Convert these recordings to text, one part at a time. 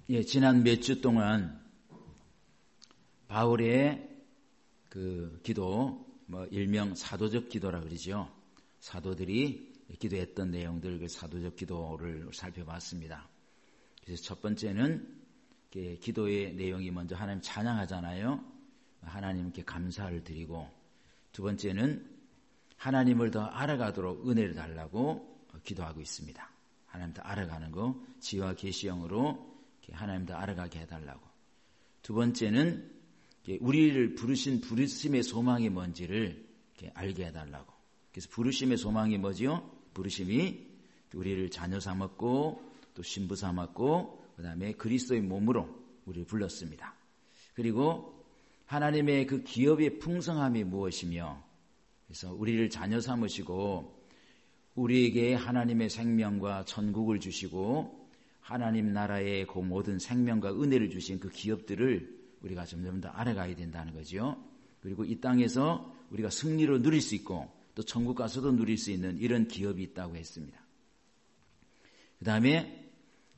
지난 몇 주 동안 바울의 그 기도, 일명 사도적 기도라 그러죠. 사도들이 기도했던 내용들, 그 사도적 기도를 살펴봤습니다. 그래서 첫 번째는 기도의 내용이 먼저 하나님 찬양하잖아요. 하나님께 감사를 드리고, 두 번째는 하나님을 더 알아가도록 은혜를 달라고 기도하고 있습니다. 하나님 더 알아가는 거, 지혜와 계시형으로 하나님 더 알아가게 해달라고. 두 번째는 우리를 부르신 부르심의 소망이 뭔지를 알게 해달라고. 그래서 부르심의 소망이 뭐지요? 부르심이 우리를 자녀 삼았고 또 신부 삼았고 그 다음에 그리스도의 몸으로 우리를 불렀습니다. 그리고 하나님의 그 기업의 풍성함이 무엇이며, 그래서 우리를 자녀 삼으시고 우리에게 하나님의 생명과 천국을 주시고 하나님 나라의 그 모든 생명과 은혜를 주신 그 기업들을 우리가 점점 더 알아가야 된다는 거죠. 그리고 이 땅에서 우리가 승리로 누릴 수 있고 또 천국 가서도 누릴 수 있는 이런 기업이 있다고 했습니다. 그 다음에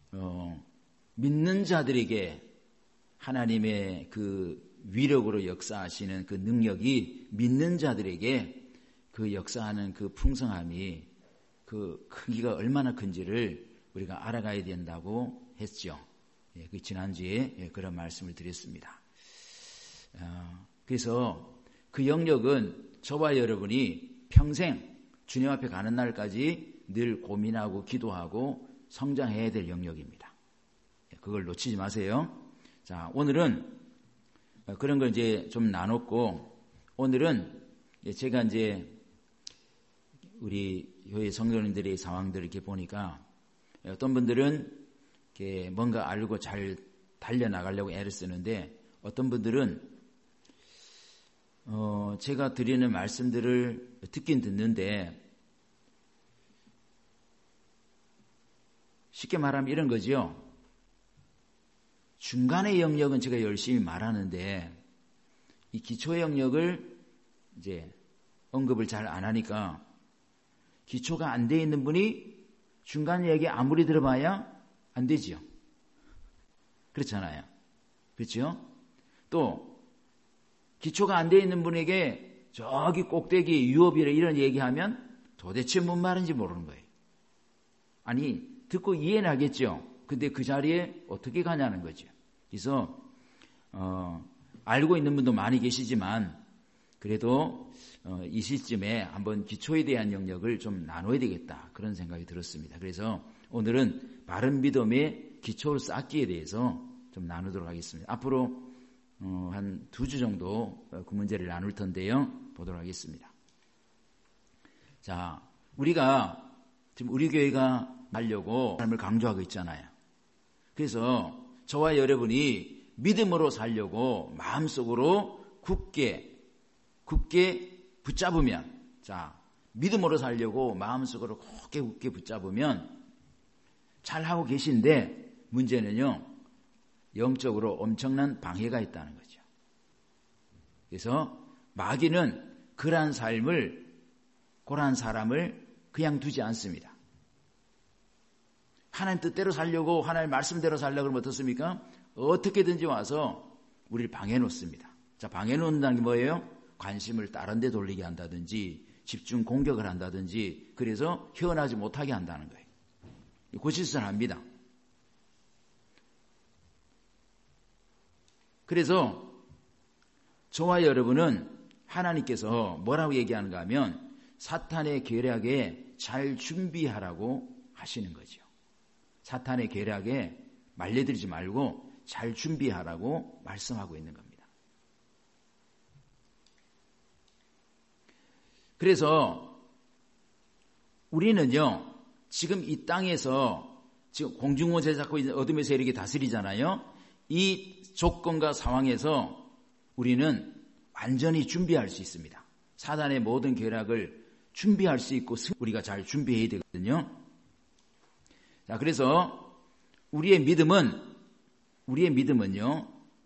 믿는 자들에게 하나님의 그 위력으로 역사하시는 그 능력이 믿는 자들에게 그 역사하는 그 풍성함이 그 크기가 얼마나 큰지를 우리가 알아가야 된다고 했죠. 그 지난주에 그런 말씀을 드렸습니다. 그래서 그 영역은 저와 여러분이 평생 주님 앞에 가는 날까지 늘 고민하고 기도하고 성장해야 될 영역입니다. 그걸 놓치지 마세요. 자, 오늘은 그런 걸 이제 좀 나눴고, 오늘은 제가 이제 우리 교회 성도님들의 상황들을 이렇게 보니까 어떤 분들은 이렇게 뭔가 알고 잘 달려나가려고 애를 쓰는데, 어떤 분들은 제가 드리는 말씀들을 듣긴 듣는데, 쉽게 말하면 이런 거죠. 중간의 영역은 제가 열심히 말하는데 이 기초의 영역을 이제 언급을 잘 안 하니까 기초가 안 돼 있는 분이 중간 얘기 아무리 들어봐야 안 되지요. 그렇잖아요. 그렇죠? 또 기초가 안 돼 있는 분에게 저기 꼭대기 유업이라 이런 얘기하면 도대체 뭔 말인지 모르는 거예요. 아니 듣고 이해는 하겠죠. 근데 그 자리에 어떻게 가냐는 거죠. 그래서 알고 있는 분도 많이 계시지만 그래도 이 시점에 한번 기초에 대한 영역을 좀 나눠야 되겠다, 그런 생각이 들었습니다. 그래서 오늘은 바른 믿음의 기초를 쌓기에 대해서 좀 나누도록 하겠습니다. 앞으로 한 2주 정도 그 문제를 나눌 텐데요. 보도록 하겠습니다. 자, 우리가 지금 우리 교회가 하려고 삶을 강조하고 있잖아요. 그래서 저와 여러분이 믿음으로 살려고 마음속으로 굳게 붙잡으면, 자, 믿음으로 살려고 마음속으로 굳게 붙잡으면 잘하고 계신데, 문제는요, 영적으로 엄청난 방해가 있다는 거죠. 그래서 마귀는 그러한 사람을 그냥 두지 않습니다. 하나님 뜻대로 살려고, 하나님 말씀대로 살려고 그러면 어떻습니까? 어떻게든지 와서 우리를 방해 놓습니다. 자, 방해 놓는다는 게 뭐예요? 관심을 다른 데 돌리게 한다든지 집중 공격을 한다든지, 그래서 헤어나지 못하게 한다는 거예요. 고실선 합니다. 그래서 저와 여러분은 하나님께서 뭐라고 얘기하는가 하면 사탄의 계략에 잘 준비하라고 하시는 거죠. 사탄의 계략에 말려들지 말고 잘 준비하라고 말씀하고 있는 겁니다. 그래서 우리는요, 지금 이 땅에서 지금 공중원세 잡고 어둠의 세력이 다스리잖아요. 이 조건과 상황에서 우리는 완전히 준비할 수 있습니다. 사단의 모든 계략을 준비할 수 있고 우리가 잘 준비해야 되거든요. 자, 그래서 우리의 믿음은요,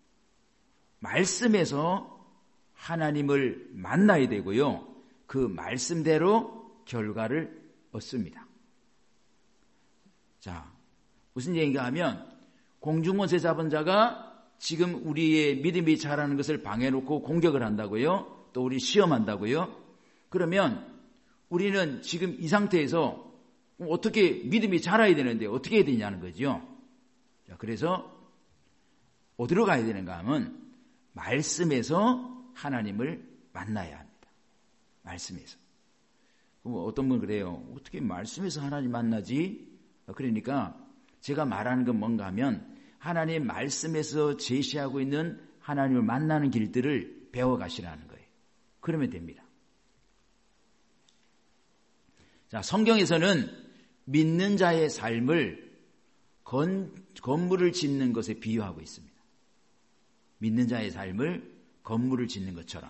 말씀에서 하나님을 만나야 되고요, 그 말씀대로 결과를 얻습니다. 자, 무슨 얘기인가 하면 공중원세 잡은 자가 지금 우리의 믿음이 자라는 것을 방해해놓고 공격을 한다고요? 또 우리 시험한다고요? 그러면 우리는 지금 이 상태에서 어떻게 믿음이 자라야 되는데 어떻게 해야 되냐는 거죠. 자, 그래서 어디로 가야 되는가 하면 말씀에서 하나님을 만나야 합니다. 말씀에서. 그럼 어떤 분 그래요. 어떻게 말씀에서 하나님 만나지? 그러니까 제가 말하는 건 뭔가 하면 하나님 말씀에서 제시하고 있는 하나님을 만나는 길들을 배워가시라는 거예요. 그러면 됩니다. 자, 성경에서는 믿는 자의 삶을 건물을 짓는 것에 비유하고 있습니다. 믿는 자의 삶을 건물을 짓는 것처럼.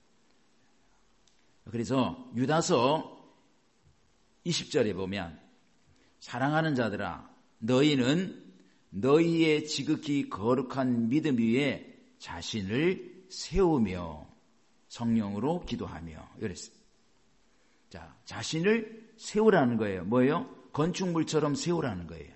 그래서 유다서 20절에 보면 사랑하는 자들아 너희는 너희의 지극히 거룩한 믿음 위에 자신을 세우며 성령으로 기도하며 이랬습니다. 자, 자신을 세우라는 거예요. 뭐예요? 건축물처럼 세우라는 거예요.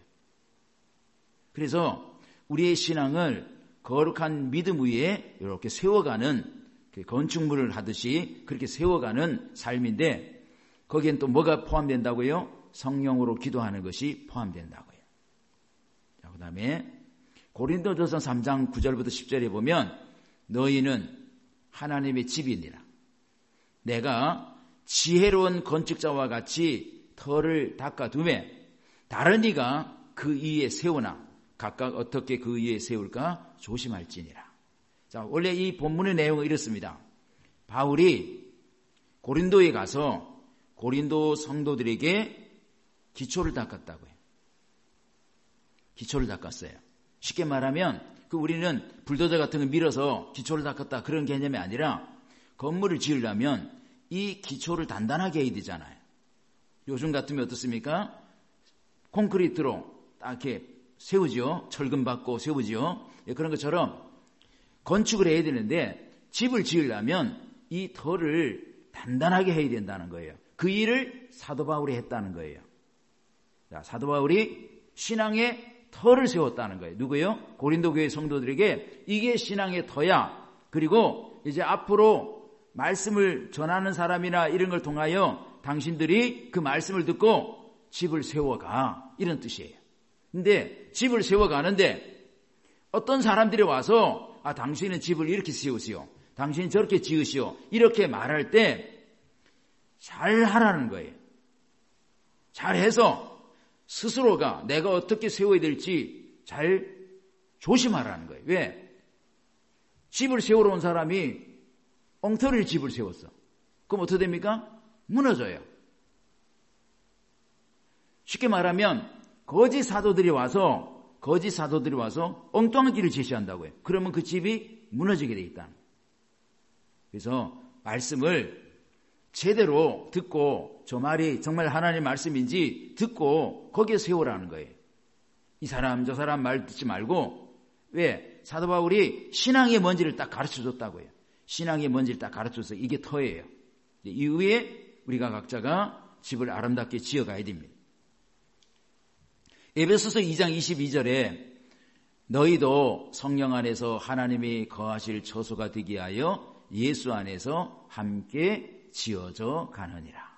그래서 우리의 신앙을 거룩한 믿음 위에 이렇게 세워가는 건축물을 하듯이 그렇게 세워가는 삶인데 거기엔 또 뭐가 포함된다고요? 성령으로 기도하는 것이 포함된다고요. 자, 그 다음에 고린도전서 3장 9절부터 10절에 보면 너희는 하나님의 집이니라. 내가 지혜로운 건축자와 같이 터를 닦아두매 다른 이가 그 위에 세우나 각각 어떻게 그 위에 세울까 조심할지니라. 자, 원래 이 본문의 내용은 이렇습니다. 바울이 고린도에 가서 고린도 성도들에게 기초를 닦았다고요. 기초를 닦았어요. 쉽게 말하면 우리는 불도저 같은 거 밀어서 기초를 닦았다 그런 개념이 아니라 건물을 지으려면 이 기초를 단단하게 해야 되잖아요. 요즘 같으면 어떻습니까? 콘크리트로 딱 이렇게 세우죠. 철근 받고 세우죠. 그런 것처럼 건축을 해야 되는데 집을 지으려면 이 터를 단단하게 해야 된다는 거예요. 그 일을 사도 바울이 했다는 거예요. 자, 사도 바울이 신앙의 터를 세웠다는 거예요. 누구요? 고린도 교회 성도들에게 이게 신앙의 터야. 그리고 이제 앞으로 말씀을 전하는 사람이나 이런 걸 통하여 당신들이 그 말씀을 듣고 집을 세워가. 이런 뜻이에요. 근데 집을 세워가는데 어떤 사람들이 와서 당신은 집을 이렇게 세우시오. 당신은 저렇게 지으시오. 이렇게 말할 때 잘 하라는 거예요. 잘해서 스스로가 내가 어떻게 세워야 될지 잘 조심하라는 거예요. 왜? 집을 세우러 온 사람이 엉터리 집을 세웠어. 그럼 어떻게 됩니까? 무너져요. 쉽게 말하면 거짓 사도들이 와서 엉뚱한 길을 제시한다고요. 그러면 그 집이 무너지게 돼 있다. 그래서 말씀을 제대로 듣고 저 말이 정말 하나님의 말씀인지 듣고 거기에 세우라는 거예요. 이 사람 저 사람 말 듣지 말고. 왜? 사도 바울이 신앙의 뭔지를 딱 가르쳐줬다고요. 신앙의 뭔지를 딱 가르쳐줘서 이게 터예요. 이 위에 우리가 각자가 집을 아름답게 지어가야 됩니다. 에베소서 2장 22절에 너희도 성령 안에서 하나님이 거하실 처소가 되게 하여 예수 안에서 함께 지어져 가느니라.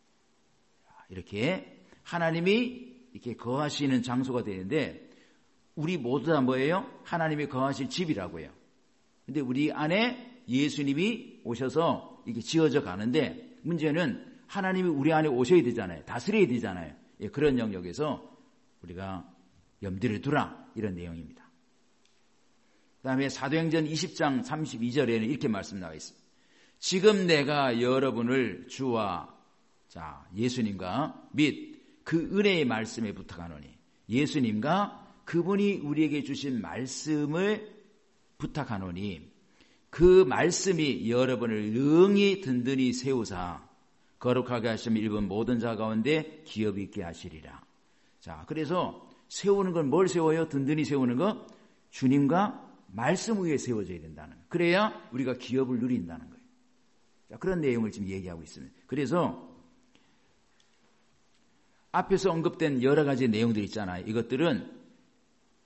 이렇게 하나님이 이렇게 거하시는 장소가 되는데 우리 모두 다 뭐예요? 하나님이 거하실 집이라고요. 근데 우리 안에 예수님이 오셔서 이렇게 지어져 가는데 문제는 하나님이 우리 안에 오셔야 되잖아요. 다스려야 되잖아요. 그런 영역에서 우리가 염두를 두라 이런 내용입니다. 그 다음에 사도행전 20장 32절에는 이렇게 말씀 나와 있습니다. 지금 내가 여러분을 주와 예수님과 및 그 은혜의 말씀에 부탁하노니 예수님과 그분이 우리에게 주신 말씀을 부탁하노니 그 말씀이 여러분을 능히 든든히 세우사 거룩하게 하시며 일본 모든 자 가운데 기업 있게 하시리라. 자, 그래서 세우는 건 뭘 세워요? 든든히 세우는 거? 주님과 말씀 위에 세워져야 된다는 거예요. 그래야 우리가 기업을 누린다는 거예요. 자, 그런 내용을 지금 얘기하고 있습니다. 그래서 앞에서 언급된 여러 가지 내용들 있잖아요. 이것들은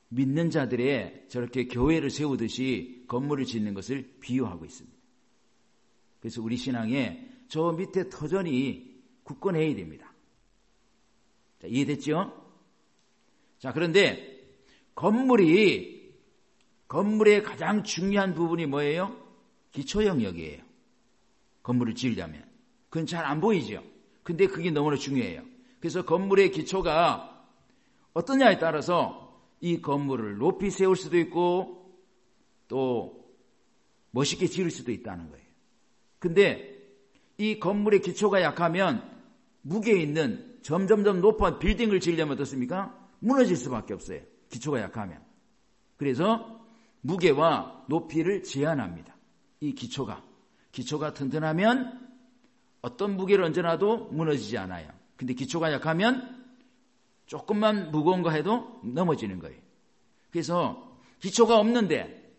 믿는 자들의 저렇게 교회를 세우듯이 건물을 짓는 것을 비유하고 있습니다. 그래서 우리 신앙에 저 밑에 터전이 굳건해야 됩니다. 자, 이해됐죠? 자, 그런데 건물의 가장 중요한 부분이 뭐예요? 기초 영역이에요. 건물을 지으려면. 그건 잘 안 보이죠? 근데 그게 너무나 중요해요. 그래서 건물의 기초가 어떠냐에 따라서 이 건물을 높이 세울 수도 있고 또 멋있게 지을 수도 있다는 거예요. 근데 이 건물의 기초가 약하면 무게에 있는 점점점 높은 빌딩을 지으려면 어떻습니까? 무너질 수밖에 없어요. 기초가 약하면. 그래서 무게와 높이를 제한합니다. 이 기초가 튼튼하면 어떤 무게를 얹어놔도 무너지지 않아요. 근데 기초가 약하면 조금만 무거운 거 해도 넘어지는 거예요. 그래서 기초가 없는데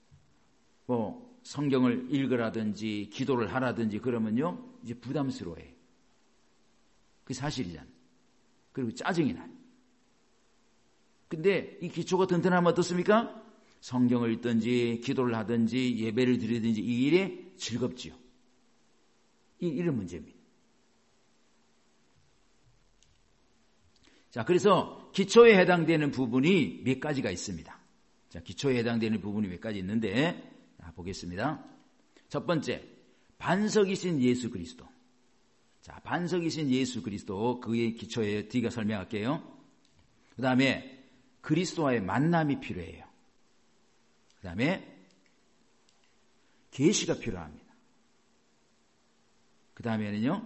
성경을 읽으라든지 기도를 하라든지 그러면요 이제 부담스러워해요. 그게 사실이잖아요. 그리고 짜증이 나요. 근데 이 기초가 튼튼하면 어떻습니까? 성경을 읽든지 기도를 하든지 예배를 드리든지 이 일에 즐겁지요. 이런 문제입니다. 자, 그래서 기초에 해당되는 부분이 몇 가지가 있습니다. 자, 기초에 해당되는 부분이 몇 가지 있는데 보겠습니다. 첫 번째, 반석이신 예수 그리스도. 자, 반석이신 예수 그리스도, 그의 기초에 뒤가 설명할게요. 그 다음에 그리스도와의 만남이 필요해요. 그 다음에 계시가 필요합니다. 그 다음에는요,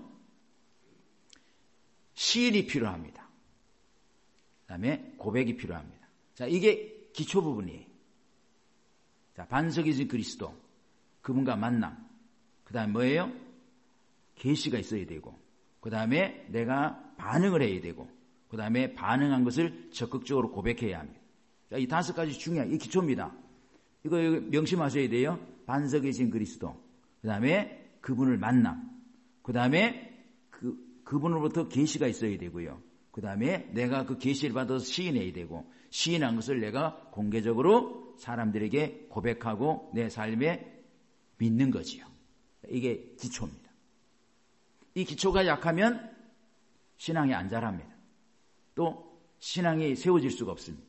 시인이 필요합니다. 그 다음에 고백이 필요합니다. 자, 이게 기초 부분이에요. 자, 반석이신 그리스도, 그분과 만남. 그 다음에 뭐예요? 계시가 있어야 되고, 그 다음에 내가 반응을 해야 되고, 그 다음에 반응한 것을 적극적으로 고백해야 합니다. 자, 이 5가지 중요한, 이 기초입니다. 이거 명심하셔야 돼요. 반석이신 그리스도, 그 다음에 그분을 만남, 그 다음에 그분으로부터 계시가 있어야 되고요. 그 다음에 내가 그 계시를 받아서 시인해야 되고, 시인한 것을 내가 공개적으로 사람들에게 고백하고 내 삶에 믿는 거지요. 이게 기초입니다. 이 기초가 약하면 신앙이 안 자랍니다. 또 신앙이 세워질 수가 없습니다.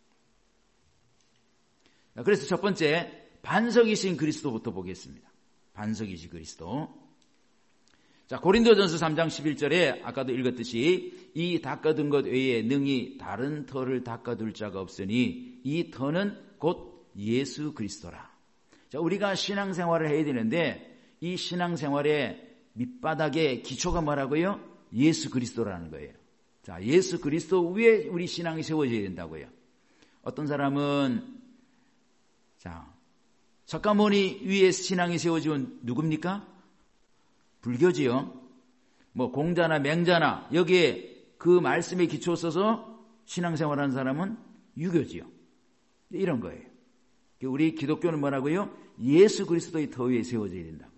그래서 첫 번째, 반석이신 그리스도부터 보겠습니다. 반석이신 그리스도. 자, 고린도전서 3장 11절에 아까도 읽었듯이 이 닦아둔 것 외에 능히 다른 터를 닦아둘 자가 없으니 이 터는 곧 예수 그리스도라. 자, 우리가 신앙생활을 해야 되는데 이 신앙생활의 밑바닥의 기초가 뭐라고요? 예수 그리스도라는 거예요. 자, 예수 그리스도 위에 우리 신앙이 세워져야 된다고요. 어떤 사람은 자, 석가모니 위에 신앙이 세워지면 누굽니까? 불교지요. 공자나 맹자나 여기에 그 말씀에 기초 써서 신앙생활하는 사람은 유교지요. 이런 거예요. 우리 기독교는 뭐라고요? 예수 그리스도의 터 위에 세워져야 된다.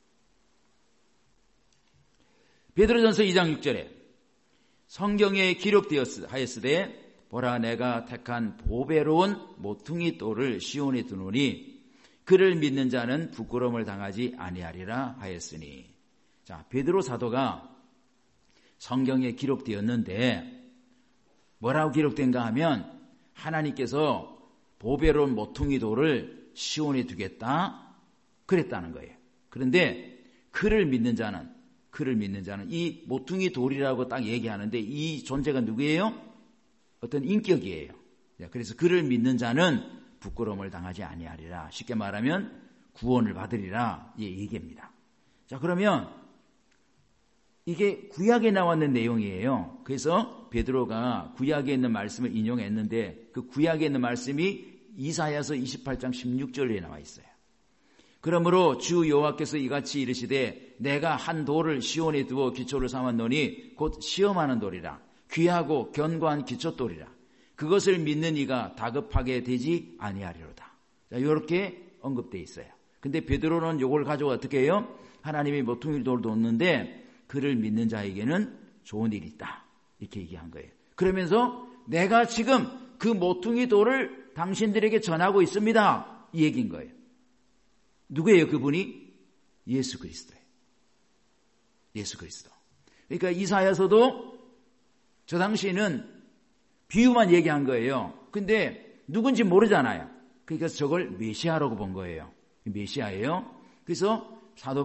베드로전서 2장 6절에 성경에 기록되었으되 보라 내가 택한 보배로운 모퉁이 돌을 시온에 두노니 그를 믿는 자는 부끄러움을 당하지 아니하리라 하였으니. 자, 베드로 사도가 성경에 기록되었는데 뭐라고 기록된가 하면 하나님께서 보배로운 모퉁이 돌을 시온에 두겠다 그랬다는 거예요. 그런데 그를 믿는 자는 이 모퉁이 돌이라고 딱 얘기하는데 이 존재가 누구예요? 어떤 인격이에요. 그래서 그를 믿는 자는 부끄러움을 당하지 아니하리라. 쉽게 말하면 구원을 받으리라 이 얘기입니다. 자, 그러면 이게 구약에 나왔는 내용이에요. 그래서 베드로가 구약에 있는 말씀을 인용했는데 그 구약에 있는 말씀이 이사야서 28장 16절에 나와 있어요. 그러므로 주 여호와께서 이같이 이르시되 내가 한 돌을 시온에 두어 기초를 삼았노니 곧 시험하는 돌이라. 귀하고 견고한 기초돌이라. 그것을 믿는 이가 다급하게 되지 아니하리로다. 자, 이렇게 언급되어 있어요. 근데 베드로는 이걸 가지고 어떻게 해요? 하나님이 모퉁이 돌도 없는데 그를 믿는 자에게는 좋은 일이 있다. 이렇게 얘기한 거예요. 그러면서 내가 지금 그 모퉁이 돌을 당신들에게 전하고 있습니다. 이 얘기인 거예요. 누구예요? 그분이? 예수 그리스도예요. 예수 그리스도. 그러니까 이사야서도 저 당시에는 비유만 얘기한 거예요. 근데 누군지 모르잖아요. 그러니까 저걸 메시아라고 본 거예요. 메시아예요. 그래서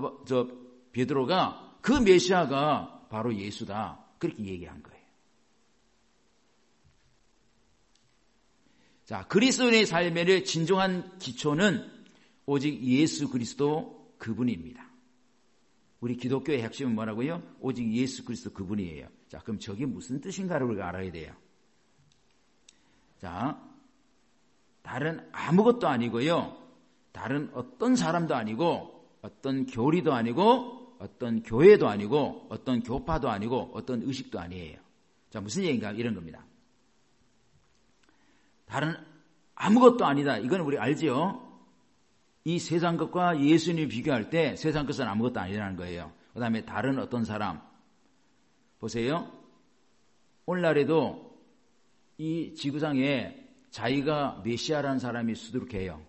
베드로가 그 메시아가 바로 예수다. 그렇게 얘기한 거예요. 자, 그리스도인의 삶의 진정한 기초는 오직 예수 그리스도 그분입니다. 우리 기독교의 핵심은 뭐라고요? 오직 예수 그리스도 그분이에요. 자, 그럼 저게 무슨 뜻인가를 우리가 알아야 돼요. 자, 다른 아무것도 아니고요. 다른 어떤 사람도 아니고 어떤 교리도 아니고 어떤 교회도 아니고 어떤 교파도 아니고 어떤 의식도 아니에요. 자, 무슨 얘기인가? 이런 겁니다. 다른 아무것도 아니다. 이건 우리 알지요? 이 세상 것과 예수님을 비교할 때 세상 것은 아무것도 아니라는 거예요. 그 다음에 다른 어떤 사람. 보세요. 오늘날에도 이 지구상에 자기가 메시아라는 사람이 수두룩해요.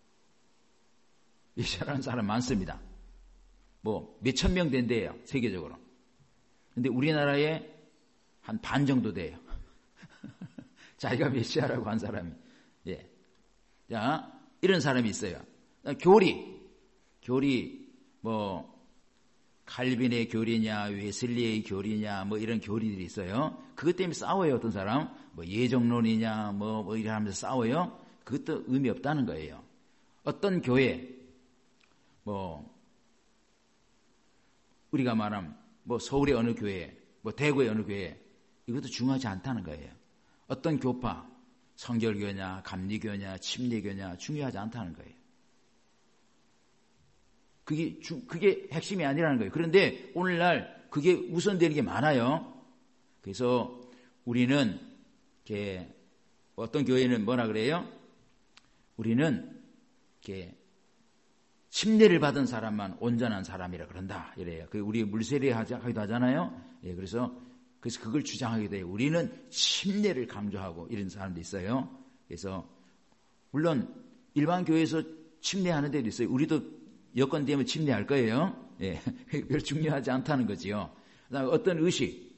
메시아라는 사람 많습니다. 뭐 몇천 명 된대요. 세계적으로. 근데 우리나라에 한 반 정도 돼요. 자기가 메시아라고 한 사람이. 예. 자, 이런 사람이 있어요. 교리, 뭐, 칼빈의 교리냐, 웨슬리의 교리냐, 뭐 이런 교리들이 있어요. 그것 때문에 싸워요, 어떤 사람. 뭐 예정론이냐, 뭐 이래 하면서 싸워요. 그것도 의미 없다는 거예요. 어떤 교회, 뭐, 우리가 말하면, 뭐 서울의 어느 교회, 뭐 대구의 어느 교회, 이것도 중요하지 않다는 거예요. 어떤 교파, 성결교냐, 감리교냐, 침례교냐 중요하지 않다는 거예요. 그게 핵심이 아니라는 거예요. 그런데 오늘날 그게 우선되는 게 많아요. 그래서 우리는 이렇게 어떤 교회는 뭐라 그래요? 우리는 이렇게 침례를 받은 사람만 온전한 사람이라 그런다. 이래요. 우리 물세례 하기도 하잖아요. 예, 그래서 그걸 주장하게 돼요. 우리는 침례를 강조하고 이런 사람도 있어요. 그래서 물론 일반 교회에서 침례하는 데도 있어요. 우리도 여건 되면 침례할 거예요. 예, 별 중요하지 않다는 거지요. 그다음에 어떤 의식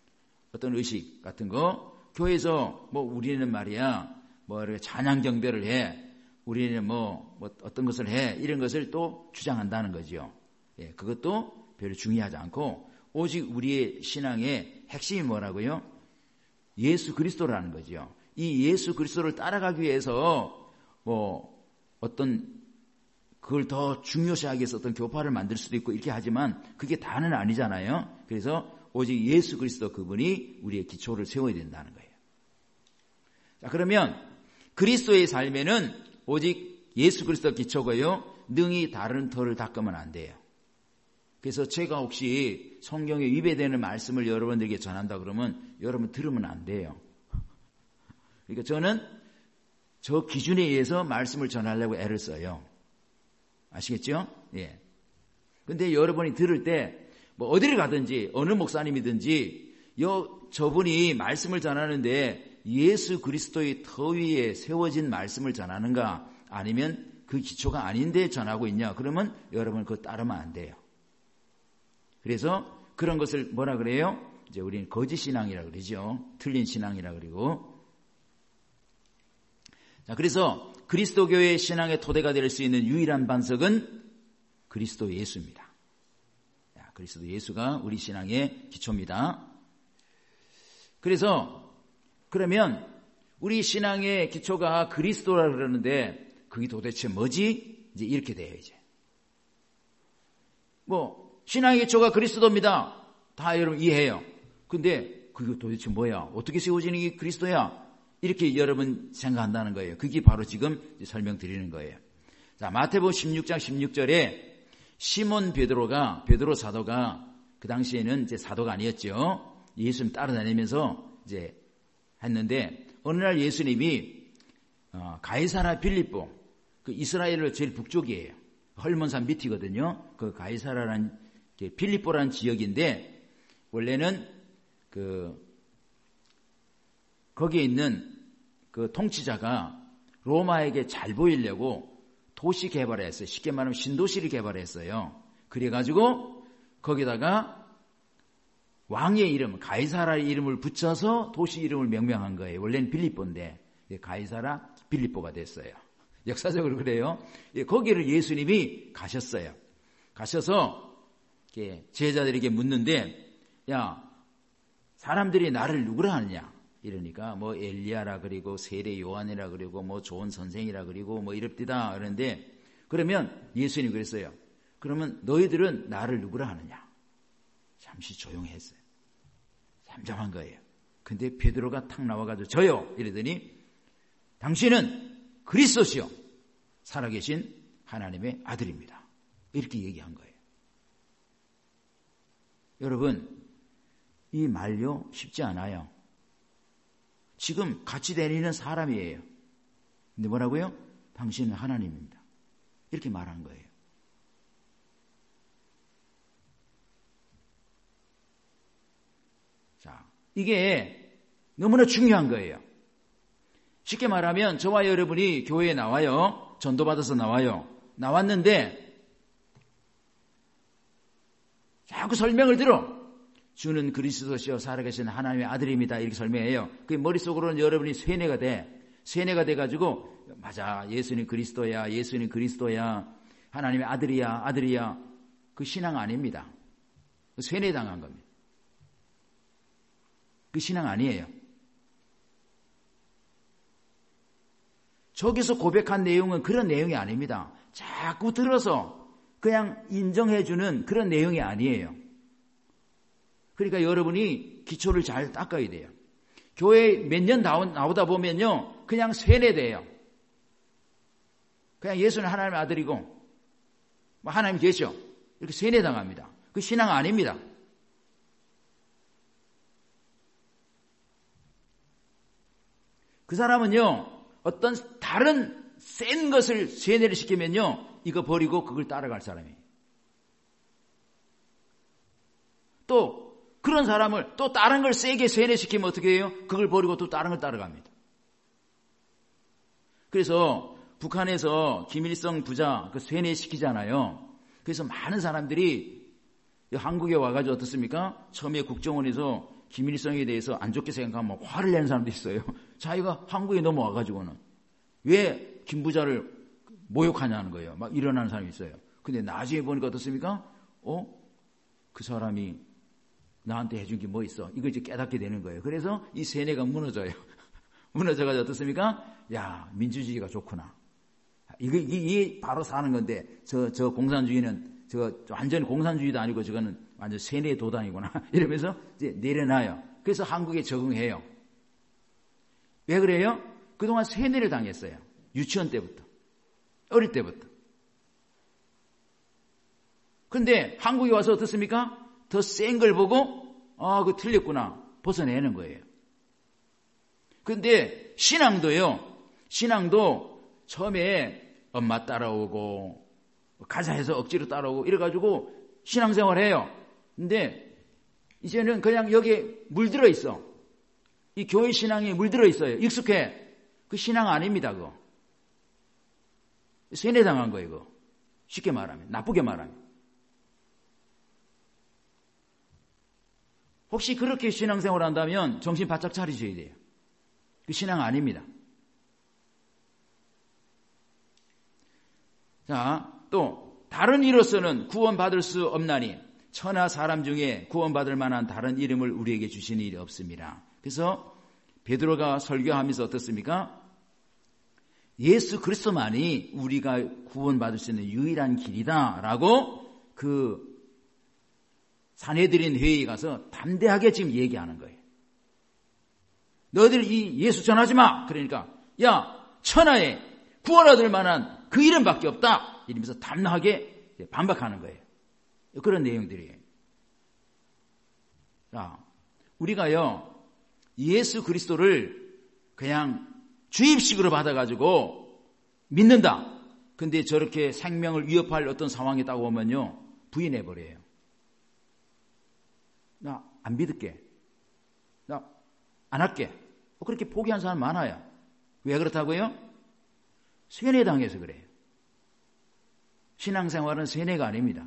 같은 거 교회에서 뭐 우리는 말이야 뭐 이렇게 찬양 경배를 해. 우리는 뭐 어떤 것을 해. 이런 것을 또 주장한다는 거지요. 예, 그것도 별로 중요하지 않고 오직 우리의 신앙의 핵심이 뭐라고요? 예수 그리스도라는 거죠. 이 예수 그리스도를 따라가기 위해서 뭐 어떤 그걸 더 중요시하기 위해서 어떤 교파를 만들 수도 있고 이렇게 하지만 그게 다는 아니잖아요. 그래서 오직 예수 그리스도 그분이 우리의 기초를 세워야 된다는 거예요. 자, 그러면 그리스도의 삶에는 오직 예수 그리스도 기초고요. 능히 다른 터를 닦으면 안 돼요. 그래서 제가 혹시 성경에 위배되는 말씀을 여러분들에게 전한다 그러면 여러분 들으면 안 돼요. 그러니까 저는 저 기준에 의해서 말씀을 전하려고 애를 써요. 아시겠죠? 예. 근데 여러분이 들을 때 뭐 어디를 가든지 어느 목사님이든지 저분이 말씀을 전하는데 예수 그리스도의 터 위에 세워진 말씀을 전하는가 아니면 그 기초가 아닌데 전하고 있냐 그러면 여러분 그거 따르면 안 돼요. 그래서 그런 것을 뭐라 그래요? 이제 우리는 거짓 신앙이라 그러죠. 틀린 신앙이라 그러고. 자, 그래서 그리스도교의 신앙의 토대가 될 수 있는 유일한 반석은 그리스도 예수입니다. 자, 그리스도 예수가 우리 신앙의 기초입니다. 그러면 우리 신앙의 기초가 그리스도라 그러는데 그게 도대체 뭐지? 이제 이렇게 돼요, 이제. 뭐 신앙의 기초가 그리스도입니다. 다 여러분 이해해요. 근데 그게 도대체 뭐야? 어떻게 세워지는 게 그리스도야? 이렇게 여러분 생각한다는 거예요. 그게 바로 지금 설명드리는 거예요. 자, 마태복음 16장 16절에 시몬 베드로 사도가 그 당시에는 이제 사도가 아니었죠. 예수님 따라다니면서 이제 했는데 어느 날 예수님이 가이사라 빌립보 그 이스라엘의 제일 북쪽이에요. 헐몬산 밑이거든요. 그 가이사라라는 빌립보라는 지역인데 원래는 거기에 있는 그 통치자가 로마에게 잘 보이려고 도시 개발을 했어요. 쉽게 말하면 신도시를 개발했어요. 그래가지고 거기다가 왕의 이름, 가이사라의 이름을 붙여서 도시 이름을 명명한 거예요. 원래는 빌립보인데 가이사라 빌립보가 됐어요. 역사적으로 그래요. 거기를 예수님이 가셨어요. 가셔서 제자들에게 묻는데, 야, 사람들이 나를 누구라 하느냐? 이러니까 뭐 엘리야라 그리고 세례 요한이라 그리고 뭐 좋은 선생이라 그리고 뭐 이럽디다. 그런데 그러면 예수님이 그랬어요. 그러면 너희들은 나를 누구라 하느냐? 잠시 조용했어요. 잠잠한 거예요. 근데 베드로가 탁 나와가지고 저요 이러더니 당신은 그리스도시요 살아계신 하나님의 아들입니다. 이렇게 얘기한 거예요. 여러분, 이 말요 쉽지 않아요. 지금 같이 다니는 사람이에요. 근데 뭐라고요? 당신은 하나님입니다. 이렇게 말한 거예요. 자, 이게 너무나 중요한 거예요. 쉽게 말하면 저와 여러분이 교회에 나와요. 전도받아서 나와요. 나왔는데 자꾸 설명을 들어. 주는 그리스도시요 살아계신 하나님의 아들입니다. 이렇게 설명해요. 그 머릿속으로는 여러분이 세뇌가 돼. 세뇌가 돼가지고 맞아, 예수님 그리스도야, 예수님 그리스도야, 하나님의 아들이야, 아들이야. 그 신앙 아닙니다. 세뇌당한 겁니다. 그 신앙 아니에요. 저기서 고백한 내용은 그런 내용이 아닙니다. 자꾸 들어서 그냥 인정해주는 그런 내용이 아니에요. 그러니까 여러분이 기초를 잘 닦아야 돼요. 교회 몇 년 나오다 보면요, 그냥 세뇌돼요. 그냥 예수는 하나님의 아들이고, 뭐 하나님 계셔. 이렇게 세뇌당합니다. 그 신앙 아닙니다. 그 사람은요, 어떤 다른 센 것을 세뇌를 시키면요, 이거 버리고 그걸 따라갈 사람이에요. 또 그런 사람을 또 다른 걸 세게 세뇌시키면 어떻게 해요? 그걸 버리고 또 다른 걸 따라갑니다. 그래서 북한에서 김일성 부자 그 세뇌시키잖아요. 그래서 많은 사람들이 한국에 와가지고 어떻습니까? 처음에 국정원에서 김일성에 대해서 안 좋게 생각하면 화를 내는 사람도 있어요. 자기가 한국에 넘어와가지고는 왜 김 부자를 모욕하냐는 거예요. 막 일어나는 사람이 있어요. 근데 나중에 보니까 어떻습니까? 그 사람이 나한테 해준 게 뭐 있어? 이거 이제 깨닫게 되는 거예요. 그래서 이 세뇌가 무너져요. 무너져가지고 어떻습니까? 야, 민주주의가 좋구나. 이게 바로 사는 건데, 저 공산주의는, 완전 공산주의도 아니고 저거는 완전 세뇌 도단이구나. 이러면서 이제 내려놔요. 그래서 한국에 적응해요. 왜 그래요? 그동안 세뇌를 당했어요. 유치원 때부터. 어릴 때부터. 근데 한국에 와서 어떻습니까? 더 센 걸 보고, 그거 틀렸구나. 벗어내는 거예요. 근데 신앙도 처음에 엄마 따라오고, 가자 해서 억지로 따라오고, 이래가지고 신앙생활 해요. 근데 이제는 그냥 여기에 물들어 있어. 이 교회 신앙에 물들어 있어요. 익숙해. 그 신앙 아닙니다, 그거. 세뇌당한 거예요, 그거. 쉽게 말하면. 나쁘게 말하면. 혹시 그렇게 신앙생활 한다면 정신 바짝 차리셔야 돼요. 그 신앙 아닙니다. 자, 또 다른 이로서는 구원받을 수 없나니 천하 사람 중에 구원받을 만한 다른 이름을 우리에게 주신 일이 없습니다. 그래서 베드로가 설교하면서 어떻습니까? 예수 그리스도만이 우리가 구원받을 수 있는 유일한 길이다라고 그 산헤드린 회의에 가서 담대하게 지금 얘기하는 거예요. 너희들 이 예수 전하지 마. 그러니까 야, 천하에 구원 얻을 만한 그 이름밖에 없다. 이러면서 담대하게 반박하는 거예요. 그런 내용들이에요. 자, 우리가요, 예수 그리스도를 그냥 주입식으로 받아가지고 믿는다. 근데 저렇게 생명을 위협할 어떤 상황이 있다고 보면요, 부인해버려요. 나 안 믿을게. 나 안 할게. 그렇게 포기한 사람 많아요. 왜 그렇다고요? 세뇌당해서 그래요. 신앙생활은 세뇌가 아닙니다.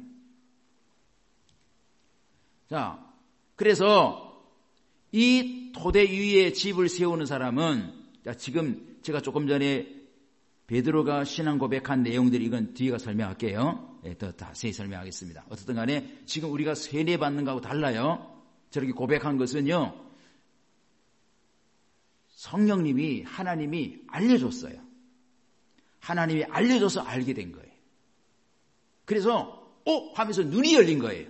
자, 그래서 이 토대 위에 집을 세우는 사람은, 자, 지금 제가 조금 전에 베드로가 신앙 고백한 내용들, 이건 뒤에가 설명할게요. 더 자세히 설명하겠습니다. 어쨌든 간에 지금 우리가 세뇌받는 거하고 달라요. 저렇게 고백한 것은요, 성령님이, 하나님이 알려줬어요. 하나님이 알려줘서 알게 된 거예요. 그래서 하면서 눈이 열린 거예요.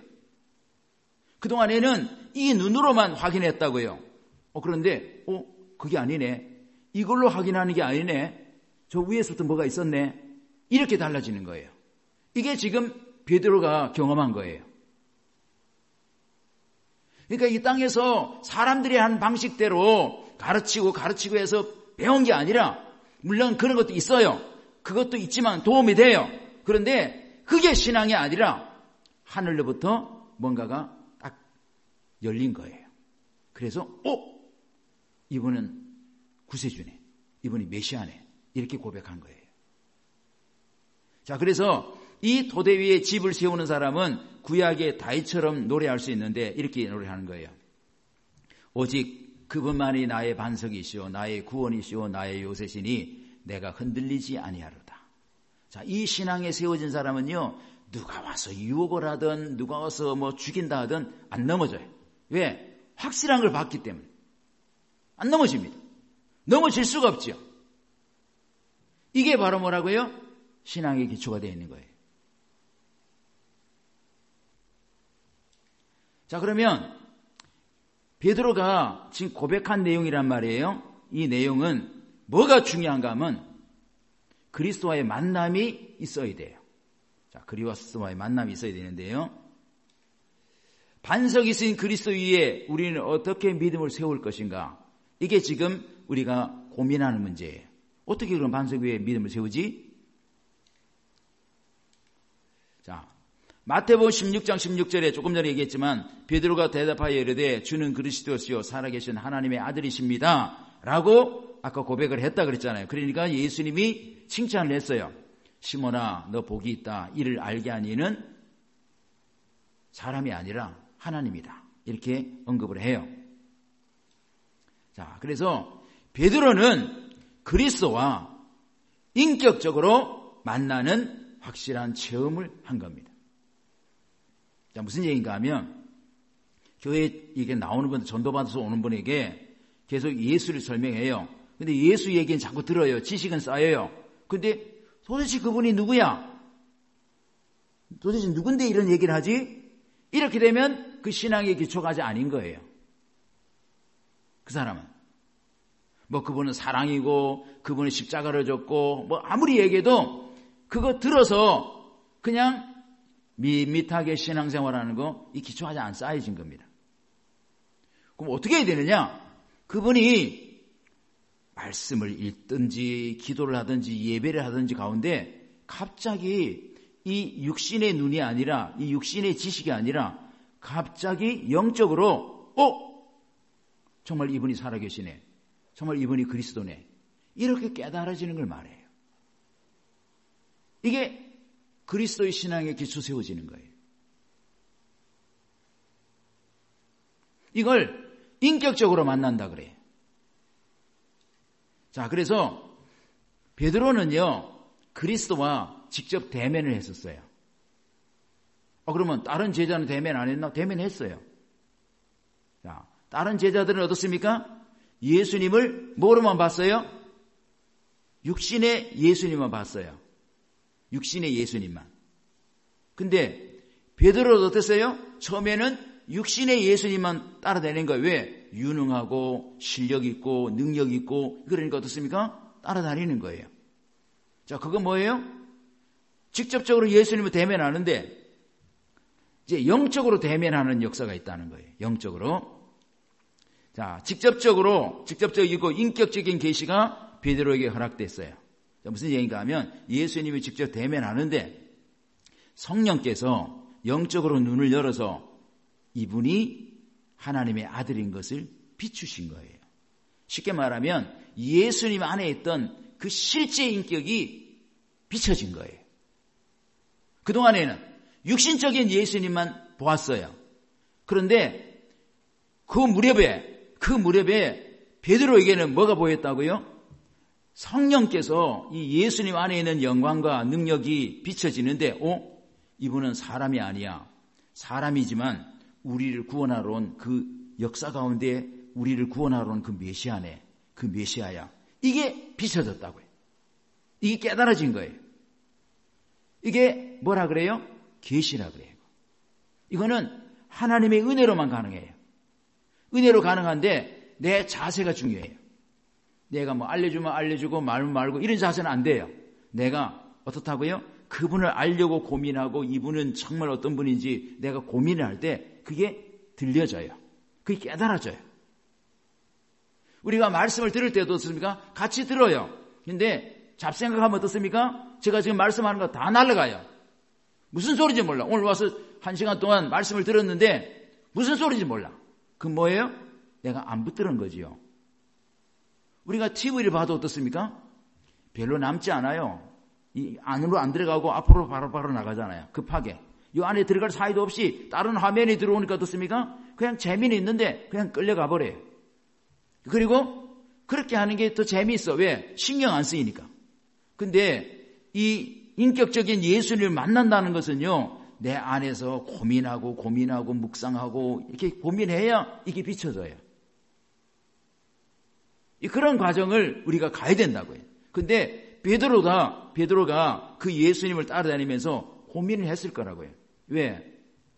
그동안에는 이 눈으로만 확인했다고요. 그런데 그게 아니네. 이걸로 확인하는 게 아니네. 저 위에서부터 뭐가 있었네. 이렇게 달라지는 거예요. 이게 지금 베드로가 경험한 거예요. 그러니까 이 땅에서 사람들이 한 방식대로 가르치고 해서 배운 게 아니라, 물론 그런 것도 있어요. 그것도 있지만 도움이 돼요. 그런데 그게 신앙이 아니라 하늘로부터 뭔가가 딱 열린 거예요. 그래서 이분은 구세주네, 이분이 메시아네, 이렇게 고백한 거예요. 자, 그래서 이 토대 위에 집을 세우는 사람은 구약의 다윗처럼 노래할 수 있는데 이렇게 노래하는 거예요. 오직 그분만이 나의 반석이시오, 나의 구원이시오, 나의 요새시니 내가 흔들리지 아니하리로다. 자, 이 신앙에 세워진 사람은요, 누가 와서 유혹을 하든 누가 와서 뭐 죽인다 하든 안 넘어져요. 왜? 확실한 걸 봤기 때문에. 안 넘어집니다. 넘어질 수가 없죠. 이게 바로 뭐라고요? 신앙의 기초가 되어 있는 거예요. 자, 그러면 베드로가 지금 고백한 내용이란 말이에요. 이 내용은 뭐가 중요한가 하면 그리스도와의 만남이 있어야 돼요. 자, 그리스도와의 만남이 있어야 되는데요. 반석이 쓰인 그리스도 위에 우리는 어떻게 믿음을 세울 것인가? 이게 지금 우리가 고민하는 문제예요. 어떻게 그런 반석 위에 믿음을 세우지? 자, 마태복음 16장 16절에 조금 전에 얘기했지만 베드로가 대답하여 이르되 주는 그리스도시요 살아계신 하나님의 아들이십니다 라고 아까 고백을 했다 그랬잖아요. 그러니까 예수님이 칭찬을 했어요. 시몬아, 너 복이 있다. 이를 알게 하니는 사람이 아니라 하나님이다. 이렇게 언급을 해요. 자, 그래서 베드로는 그리스도와 인격적으로 만나는 확실한 체험을 한 겁니다. 자, 무슨 얘기인가 하면 교회에 이게 나오는 분, 전도받아서 오는 분에게 계속 예수를 설명해요. 근데 예수 얘기는 자꾸 들어요. 지식은 쌓여요. 근데 도대체 그분이 누구야? 도대체 누군데 이런 얘기를 하지? 이렇게 되면 그 신앙의 기초가 아직 아닌 거예요. 그 사람은. 뭐 그분은 사랑이고 그분은 십자가를 졌고 뭐 아무리 얘기해도 그거 들어서 그냥 밋밋하게 신앙생활하는 거 이 기초가 아직 안 쌓여진 겁니다. 그럼 어떻게 해야 되느냐? 그분이 말씀을 읽든지 기도를 하든지 예배를 하든지 가운데 갑자기 이 육신의 눈이 아니라 이 육신의 지식이 아니라 갑자기 영적으로 정말 이분이 살아계시네. 정말 이분이 그리스도네. 이렇게 깨달아지는 걸 말해요. 이게 그리스도의 신앙의 기초 세워지는 거예요. 이걸 인격적으로 만난다 그래요. 자, 그래서 베드로는요, 그리스도와 직접 대면을 했었어요. 그러면 다른 제자는 대면 안 했나? 대면했어요. 자, 다른 제자들은 어떻습니까? 예수님을 뭐로만 봤어요? 육신의 예수님만 봤어요. 육신의 예수님만. 근데 베드로도 어땠어요? 처음에는 육신의 예수님만 따라다니는 거예요. 왜? 유능하고 실력 있고 능력 있고 그러니까 어떻습니까? 따라다니는 거예요. 자, 그건 뭐예요? 직접적으로 예수님을 대면하는데 이제 영적으로 대면하는 역사가 있다는 거예요. 영적으로. 자, 직접적이고 인격적인 계시가 베드로에게 허락됐어요. 자, 무슨 얘기인가 하면 예수님이 직접 대면하는데 성령께서 영적으로 눈을 열어서 이분이 하나님의 아들인 것을 비추신 거예요. 쉽게 말하면 예수님 안에 있던 그 실제 인격이 비춰진 거예요. 그동안에는 육신적인 예수님만 보았어요. 그런데 그 무렵에 베드로에게는 뭐가 보였다고요? 성령께서 이 예수님 안에 있는 영광과 능력이 비춰지는데, 이분은 사람이 아니야. 사람이지만 우리를 구원하러 온 그 역사 가운데 우리를 구원하러 온 그 메시아네. 그 메시아야. 이게 비춰졌다고요. 이게 깨달아진 거예요. 이게 뭐라 그래요? 계시라 그래요. 이거는 하나님의 은혜로만 가능해요. 은혜로 가능한데 내 자세가 중요해요. 내가 뭐 알려주면 알려주고 말면 말고 이런 자세는 안 돼요. 내가 어떻다고요? 그분을 알려고 고민하고 이분은 정말 어떤 분인지 내가 고민을 할 때 그게 들려져요. 그게 깨달아져요. 우리가 말씀을 들을 때도 어떻습니까? 같이 들어요. 근데 잡생각하면 어떻습니까? 제가 지금 말씀하는 거 다 날아가요. 무슨 소리인지 몰라. 오늘 와서 1시간 동안 말씀을 들었는데 무슨 소리인지 몰라. 그 뭐예요? 내가 안 붙들은 거지요. 우리가 TV를 봐도 어떻습니까? 별로 남지 않아요. 이 안으로 안 들어가고 앞으로 바로 나가잖아요. 급하게. 이 안에 들어갈 사이도 없이 다른 화면이 들어오니까 어떻습니까? 그냥 재미는 있는데 그냥 끌려가 버려요. 그리고 그렇게 하는 게 더 재미있어. 왜? 신경 안 쓰이니까. 근데 이 인격적인 예수님을 만난다는 것은요, 내 안에서 고민하고 묵상하고 이렇게 고민해야 이게 비춰져요. 그런 과정을 우리가 가야 된다고요. 근데 베드로가 그 예수님을 따라다니면서 고민을 했을 거라고요. 왜?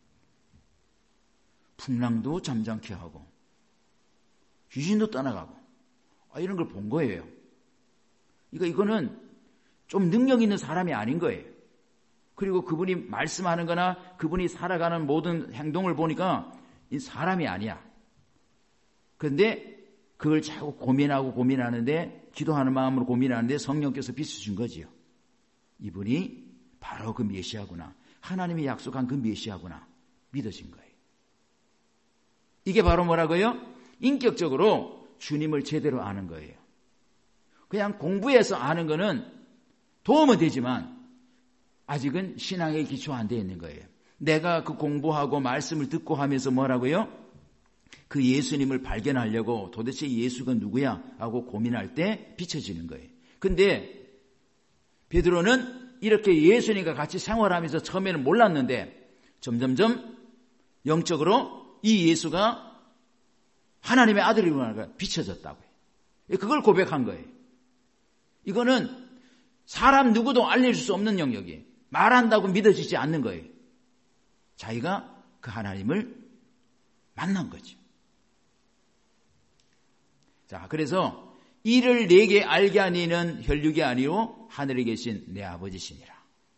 풍랑도 잠잠케 하고 귀신도 떠나가고 이런 걸 본 거예요. 이거는 좀 능력 있는 사람이 아닌 거예요. 그리고 그분이 말씀하는 거나 그분이 살아가는 모든 행동을 보니까 이 사람이 아니야. 그런데 그걸 자꾸 고민하는데 기도하는 마음으로 고민하는데 성령께서 비춰준 거지요. 이분이 바로 그 메시아구나. 하나님이 약속한 그 메시아구나. 믿어진 거예요. 이게 바로 뭐라고요? 인격적으로 주님을 제대로 아는 거예요. 그냥 공부해서 아는 거는 도움은 되지만 아직은 신앙의 기초 안 돼 있는 거예요. 내가 그 공부하고 말씀을 듣고 하면서 뭐라고요? 그 예수님을 발견하려고 도대체 예수가 누구야? 하고 고민할 때 비춰지는 거예요. 근데 베드로는 이렇게 예수님과 같이 생활하면서 처음에는 몰랐는데 점점점 영적으로 이 예수가 하나님의 아들이구나 비춰졌다고요. 그걸 고백한 거예요. 이거는 사람 누구도 알려줄 수 없는 영역이에요. 말한다고 믿어지지 않는 거예요. 자기가 그 하나님을 만난 거죠. 자, 그래서 이를 내게 알게 하니는 혈육이 아니오 하늘에 계신 내 아버지시니라.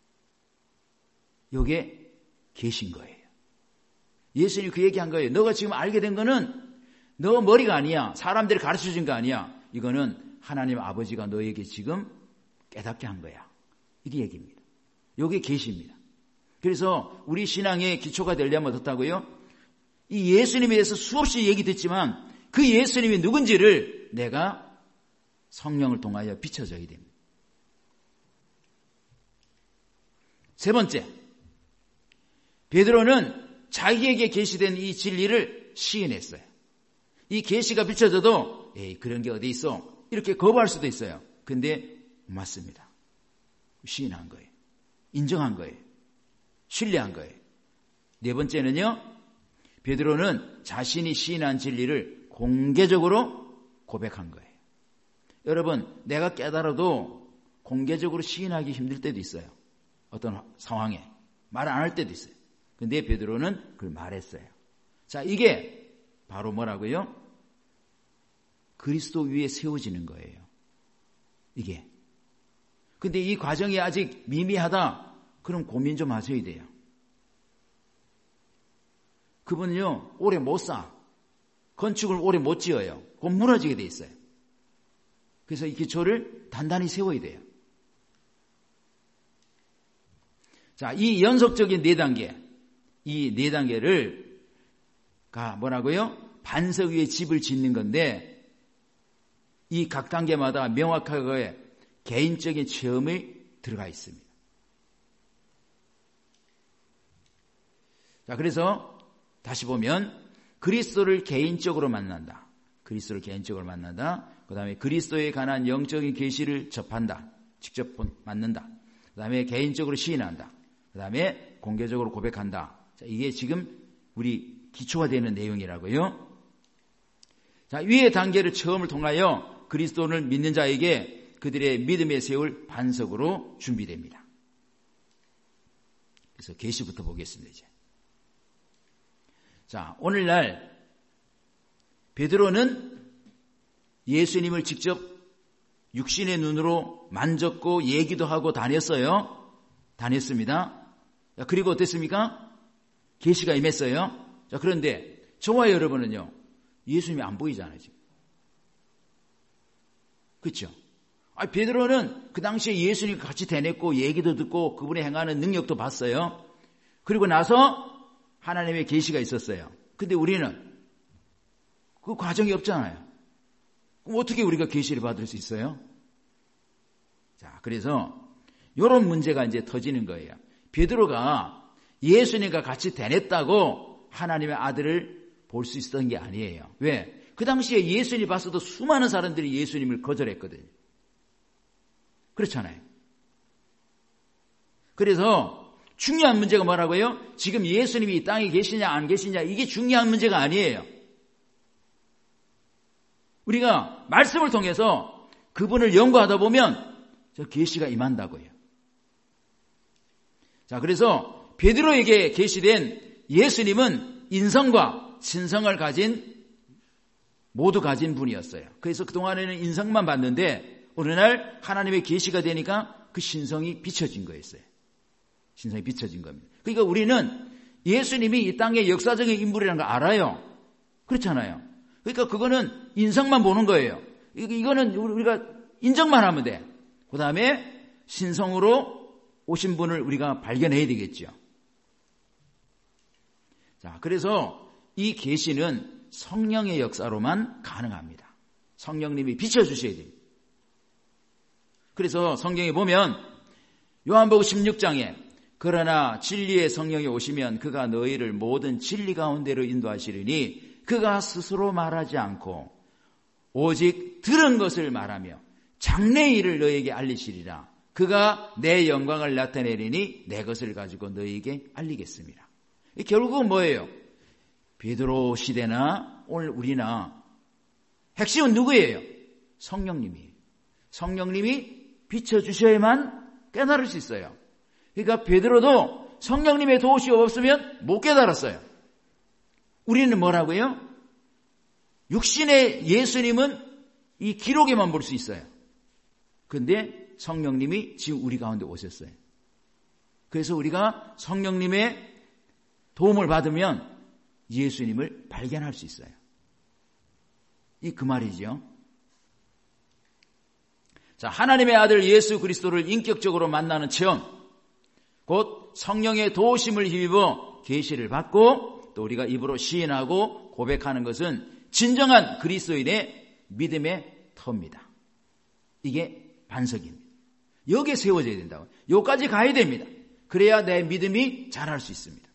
요게 계신 거예요. 예수님이 그 얘기한 거예요. 너가 지금 알게 된 거는 너 머리가 아니야. 사람들이 가르쳐준 거 아니야. 이거는 하나님 아버지가 너에게 지금 깨닫게 한 거야. 이게 얘기입니다. 요게 계시입니다. 그래서 우리 신앙의 기초가 되려면 어떻다고요? 이 예수님에 대해서 수없이 얘기 듣지만 그 예수님이 누군지를 내가 성령을 통하여 비춰져야 됩니다. 세 번째, 베드로는 자기에게 계시된 이 진리를 시인했어요. 이 계시가 비춰져도 그런 게 어디 있어? 이렇게 거부할 수도 있어요. 근데 맞습니다. 시인한 거예요. 인정한 거예요. 신뢰한 거예요. 네 번째는요, 베드로는 자신이 시인한 진리를 공개적으로 고백한 거예요. 여러분, 내가 깨달아도 공개적으로 시인하기 힘들 때도 있어요. 어떤 상황에 말 안 할 때도 있어요. 근데 베드로는 그걸 말했어요. 자, 이게 바로 뭐라고요? 그리스도 위에 세워지는 거예요. 이게. 근데 이 과정이 아직 미미하다. 그럼 고민 좀 하셔야 돼요. 그분은요, 오래 못 사. 건축을 오래 못 지어요. 곧 무너지게 돼 있어요. 그래서 이 기초를 단단히 세워야 돼요. 자, 이 연속적인 네 단계, 이 네 단계를 가 뭐라고요? 반석 위에 집을 짓는 건데 이 각 단계마다 명확하게 개인적인 체험이 들어가 있습니다. 자, 그래서 다시 보면 그리스도를 개인적으로 만난다. 그리스도를 개인적으로 만난다. 그 다음에 그리스도에 관한 영적인 계시를 접한다. 직접 만난다. 그 다음에 개인적으로 시인한다. 그 다음에 공개적으로 고백한다. 자, 이게 지금 우리 기초가 되는 내용이라고요. 자, 위의 단계를 처음을 통하여 그리스도를 믿는 자에게 그들의 믿음에 세울 반석으로 준비됩니다. 그래서 계시부터 보겠습니다. 이제. 자, 오늘날 베드로는 예수님을 직접 육신의 눈으로 만졌고 얘기도 하고 다녔어요. 다녔습니다. 자, 그리고 어땠습니까? 계시가 임했어요. 자, 그런데 저와 여러분은요, 예수님이 안 보이잖아요, 지금. 그렇죠? 베드로는 그 당시에 예수님과 같이 대냈고 얘기도 듣고 그분의 행하는 능력도 봤어요. 그리고 나서 하나님의 계시가 있었어요. 근데 우리는 그 과정이 없잖아요. 그럼 어떻게 우리가 계시를 받을 수 있어요? 자, 그래서 이런 문제가 이제 터지는 거예요. 베드로가 예수님과 같이 대냈다고 하나님의 아들을 볼 수 있었던 게 아니에요. 왜? 그 당시에 예수님 봤어도 수많은 사람들이 예수님을 거절했거든요. 그렇잖아요. 그래서 중요한 문제가 뭐라고요? 지금 예수님이 이 땅에 계시냐 안 계시냐 이게 중요한 문제가 아니에요. 우리가 말씀을 통해서 그분을 연구하다 보면 저 계시가 임한다고요. 자, 그래서 베드로에게 계시된 예수님은 인성과 신성을 모두 가진 분이었어요. 그래서 그동안에는 인성만 봤는데 어느 날 하나님의 계시가 되니까 그 신성이 비춰진 거였어요. 신성이 비춰진 겁니다. 그러니까 우리는 예수님이 이 땅의 역사적인 인물이라는 걸 알아요. 그렇잖아요. 그러니까 그거는 인성만 보는 거예요. 이거는 우리가 인정만 하면 돼. 그 다음에 신성으로 오신 분을 우리가 발견해야 되겠죠. 자, 그래서 이 계시는 성령의 역사로만 가능합니다. 성령님이 비춰주셔야 됩니다. 그래서 성경에 보면 요한복음 16장에 그러나 진리의 성령이 오시면 그가 너희를 모든 진리 가운데로 인도하시리니 그가 스스로 말하지 않고 오직 들은 것을 말하며 장래의 일을 너희에게 알리시리라. 그가 내 영광을 나타내리니 내 것을 가지고 너희에게 알리겠습니다. 결국은 뭐예요? 베드로 시대나 오늘 우리나 핵심은 누구예요? 성령님이에요. 성령님이 비춰주셔야만 깨달을 수 있어요. 그러니까 베드로도 성령님의 도우심이 없으면 못 깨달았어요. 우리는 뭐라고요? 육신의 예수님은 이 기록에만 볼 수 있어요. 그런데 성령님이 지금 우리 가운데 오셨어요. 그래서 우리가 성령님의 도움을 받으면 예수님을 발견할 수 있어요. 그 말이죠. 자, 하나님의 아들 예수 그리스도를 인격적으로 만나는 체험, 곧 성령의 도우심을 힘입어 계시를 받고 또 우리가 입으로 시인하고 고백하는 것은 진정한 그리스도인의 믿음의 터입니다. 이게 반석입니다. 여기에 세워져야 된다고. 여기까지 가야 됩니다. 그래야 내 믿음이 자랄 수 있습니다.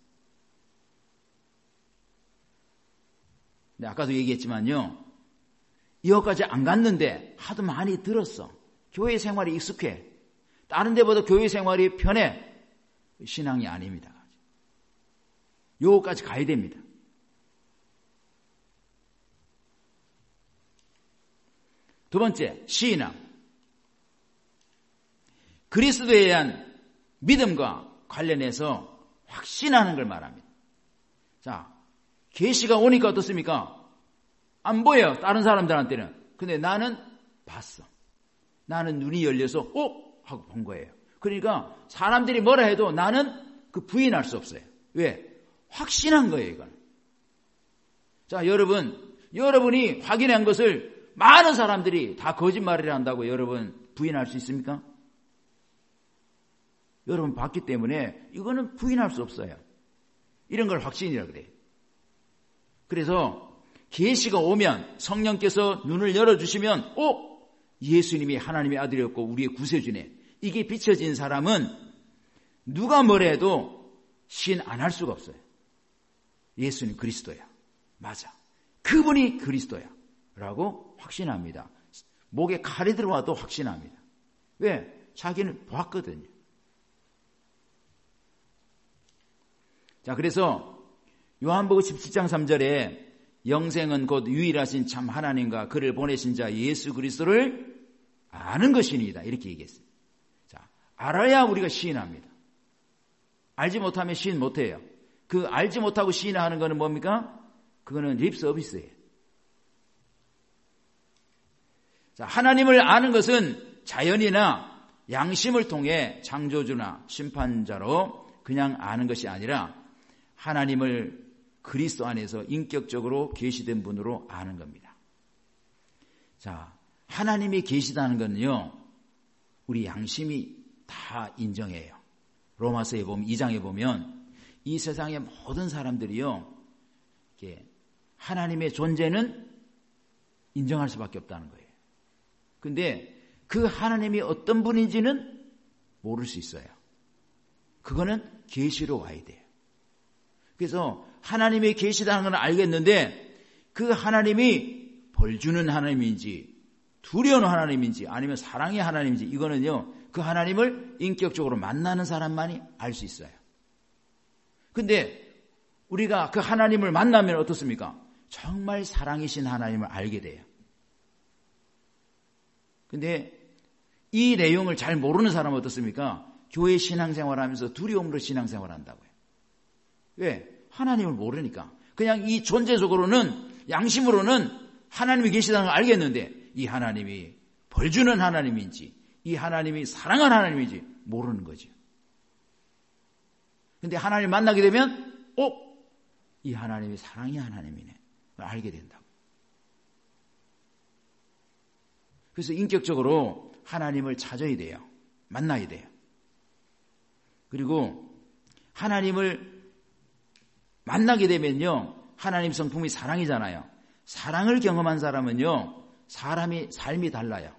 네, 아까도 얘기했지만요. 여기까지 안 갔는데 하도 많이 들었어. 교회 생활이 익숙해. 다른 데보다 교회 생활이 편해. 신앙이 아닙니다. 여기까지 가야 됩니다. 두 번째, 시인함. 그리스도에 대한 믿음과 관련해서 확신하는 걸 말합니다. 자, 계시가 오니까 어떻습니까? 안 보여요. 다른 사람들한테는. 근데 나는 봤어. 나는 눈이 열려서 하고 본 거예요. 그러니까 사람들이 뭐라 해도 나는 그 부인할 수 없어요. 왜? 확신한 거예요, 이건. 자, 여러분이 확인한 것을 많은 사람들이 다 거짓말을 한다고 여러분 부인할 수 있습니까? 여러분 봤기 때문에 이거는 부인할 수 없어요. 이런 걸 확신이라고 그래요. 그래서 계시가 오면 성령께서 눈을 열어주시면 예수님이 하나님의 아들이었고 우리의 구세주네. 이게 비춰진 사람은 누가 뭐래도 시인 안 할 수가 없어요. 예수님 그리스도야. 맞아. 그분이 그리스도야. 라고 확신합니다. 목에 칼이 들어와도 확신합니다. 왜? 자기는 봤거든요. 자, 그래서 요한복음 17장 3절에 영생은 곧 유일하신 참 하나님과 그를 보내신 자 예수 그리스도를 아는 것이니이다. 이렇게 얘기했어요. 자, 알아야 우리가 시인합니다. 알지 못하면 시인 못해요. 그 알지 못하고 시인하는 거는 뭡니까? 그거는 립 서비스예요. 자, 하나님을 아는 것은 자연이나 양심을 통해 창조주나 심판자로 그냥 아는 것이 아니라 하나님을 그리스도 안에서 인격적으로 계시된 분으로 아는 겁니다. 자, 하나님이 계시다는 건요, 우리 양심이 다 인정해요. 로마서에 보면 2장에 보면 이 세상의 모든 사람들이요, 하나님의 존재는 인정할 수밖에 없다는 거예요. 근데 그 하나님이 어떤 분인지는 모를 수 있어요. 그거는 계시로 와야 돼요. 그래서 하나님이 계시다는 건 알겠는데 그 하나님이 벌 주는 하나님인지 두려운 하나님인지 아니면 사랑의 하나님인지 이거는요, 그 하나님을 인격적으로 만나는 사람만이 알 수 있어요. 근데 우리가 그 하나님을 만나면 어떻습니까? 정말 사랑이신 하나님을 알게 돼요. 근데 이 내용을 잘 모르는 사람은 어떻습니까? 교회 신앙생활하면서 두려움으로 신앙생활한다고요. 왜? 하나님을 모르니까. 그냥 이 존재적으로는, 양심으로는 하나님이 계시다는 걸 알겠는데 이 하나님이 벌 주는 하나님인지 이 하나님이 사랑하는 하나님인지 모르는 거죠. 근데 하나님 만나게 되면 이 하나님이 사랑의 하나님이네. 알게 된다고. 그래서 인격적으로 하나님을 찾아야 돼요. 만나야 돼요. 그리고 하나님을 만나게 되면요, 하나님 성품이 사랑이잖아요. 사랑을 경험한 사람은요, 삶이 달라요.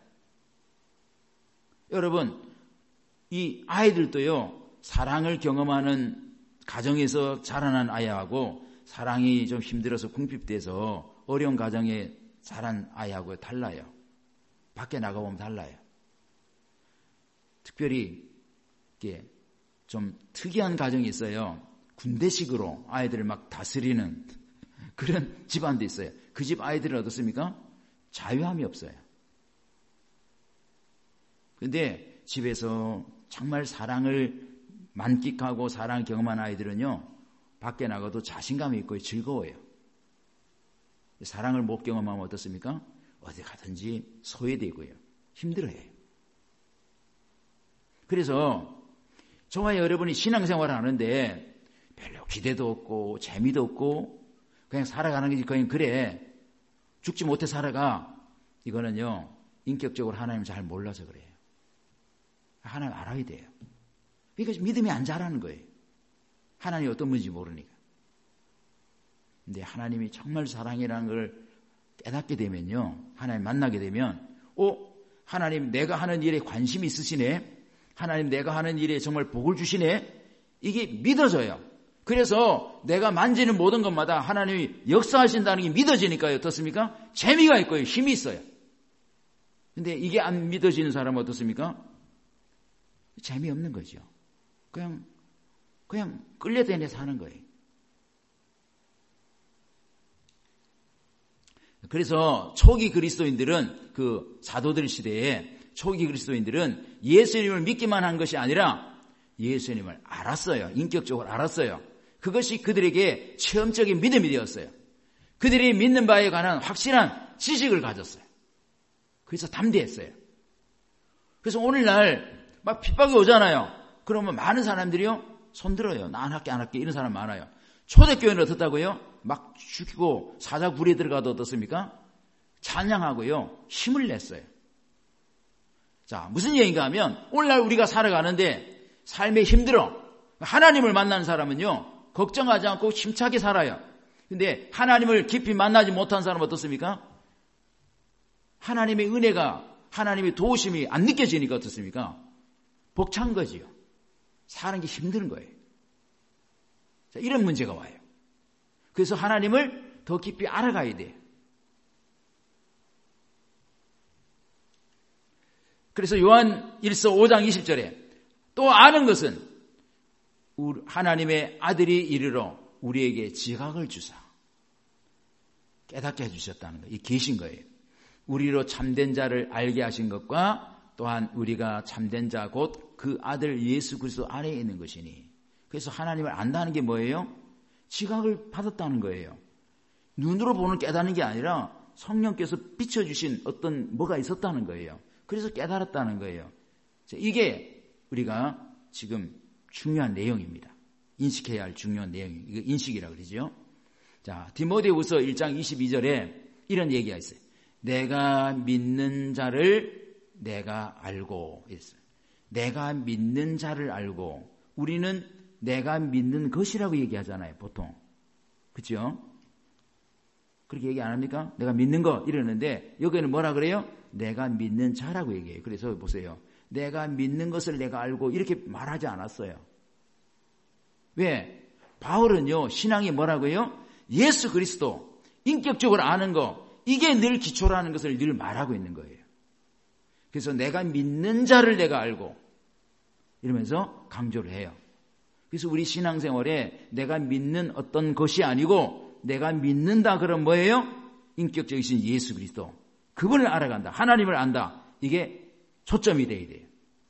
여러분, 이 아이들도요, 사랑을 경험하는 가정에서 자라난 아이하고 사랑이 좀 힘들어서 궁핍돼서 어려운 가정에 자란 아이하고 달라요. 밖에 나가보면 달라요. 특별히 이게 좀 특이한 가정이 있어요. 군대식으로 아이들을 막 다스리는 그런 집안도 있어요. 그 집 아이들은 어떻습니까? 자유함이 없어요. 그런데 집에서 정말 사랑을 만끽하고 사랑을 경험한 아이들은요, 밖에 나가도 자신감이 있고 즐거워요. 사랑을 못 경험하면 어떻습니까? 어디 가든지 소외되고요. 힘들어해요. 그래서 저와 여러분이 신앙생활을 하는데 별로 기대도 없고 재미도 없고 그냥 살아가는 게 그냥 그래. 죽지 못해 살아가. 이거는요, 인격적으로 하나님을 잘 몰라서 그래요. 하나님 알아야 돼요. 그러니까 믿음이 안 자라는 거예요. 하나님이 어떤 분인지 모르니까. 근데 하나님이 정말 사랑이라는 걸 깨닫게 되면요, 하나님 만나게 되면 하나님 내가 하는 일에 관심이 있으시네. 하나님 내가 하는 일에 정말 복을 주시네. 이게 믿어져요. 그래서 내가 만지는 모든 것마다 하나님이 역사하신다는 게 믿어지니까요. 어떻습니까? 재미가 있고요. 힘이 있어요. 근데 이게 안 믿어지는 사람은 어떻습니까? 재미없는 거죠. 그냥 끌려다녀 사는 거예요. 그래서 초기 그리스도인들은, 그 사도들 시대에 초기 그리스도인들은 예수님을 믿기만 한 것이 아니라 예수님을 알았어요. 인격적으로 알았어요. 그것이 그들에게 체험적인 믿음이 되었어요. 그들이 믿는 바에 관한 확실한 지식을 가졌어요. 그래서 담대했어요. 그래서 오늘날 막 핍박이 오잖아요. 그러면 많은 사람들이요, 손들어요. 나 안 할게 이런 사람 많아요. 초대교회는 어떻다고요? 막 죽이고 사자굴에 들어가도 어떻습니까? 찬양하고요, 힘을 냈어요. 자, 무슨 얘기인가 하면 오늘날 우리가 살아가는데 삶에 힘들어. 하나님을 만나는 사람은요, 걱정하지 않고 힘차게 살아요. 근데 하나님을 깊이 만나지 못한 사람은 어떻습니까? 하나님의 은혜가, 하나님의 도우심이 안 느껴지니까 어떻습니까? 벅찬 거지요. 사는 게 힘든 거예요. 자, 이런 문제가 와요. 그래서 하나님을 더 깊이 알아가야 돼요. 그래서 요한 1서 5장 20절에 또 아는 것은 하나님의 아들이 이르러 우리에게 지각을 주사 깨닫게 해주셨다는 거예요. 이 계신 거예요. 우리로 참된 자를 알게 하신 것과 또한 우리가 참된 자 곧 그 아들 예수 그리스도 안에 있는 것이니. 그래서 하나님을 안다는 게 뭐예요? 지각을 받았다는 거예요. 눈으로 보는 깨닫는 게 아니라 성령께서 비춰주신 어떤 뭐가 있었다는 거예요. 그래서 깨달았다는 거예요. 이게 우리가 지금 중요한 내용입니다. 인식해야 할 중요한 내용이에요. 이거 인식이라고 그러죠. 자, 디모데후서 1장 22절에 이런 얘기가 있어요. 내가 믿는 자를 내가 알고 있어요. 내가 믿는 자를 알고. 우리는 내가 믿는 것이라고 얘기하잖아요, 보통. 그렇죠? 그렇게 얘기 안 합니까? 내가 믿는 거 이러는데 여기는 뭐라 그래요? 내가 믿는 자라고 얘기해요. 그래서 보세요. 내가 믿는 것을 내가 알고 이렇게 말하지 않았어요. 왜? 바울은요, 신앙이 뭐라고요? 예수 그리스도, 인격적으로 아는 거, 이게 늘 기초라는 것을 늘 말하고 있는 거예요. 그래서 내가 믿는 자를 내가 알고 이러면서 강조를 해요. 그래서 우리 신앙생활에 내가 믿는 어떤 것이 아니고 내가 믿는다 그럼 뭐예요? 인격적이신 예수 그리스도. 그분을 알아간다. 하나님을 안다. 이게 초점이 돼야 돼요.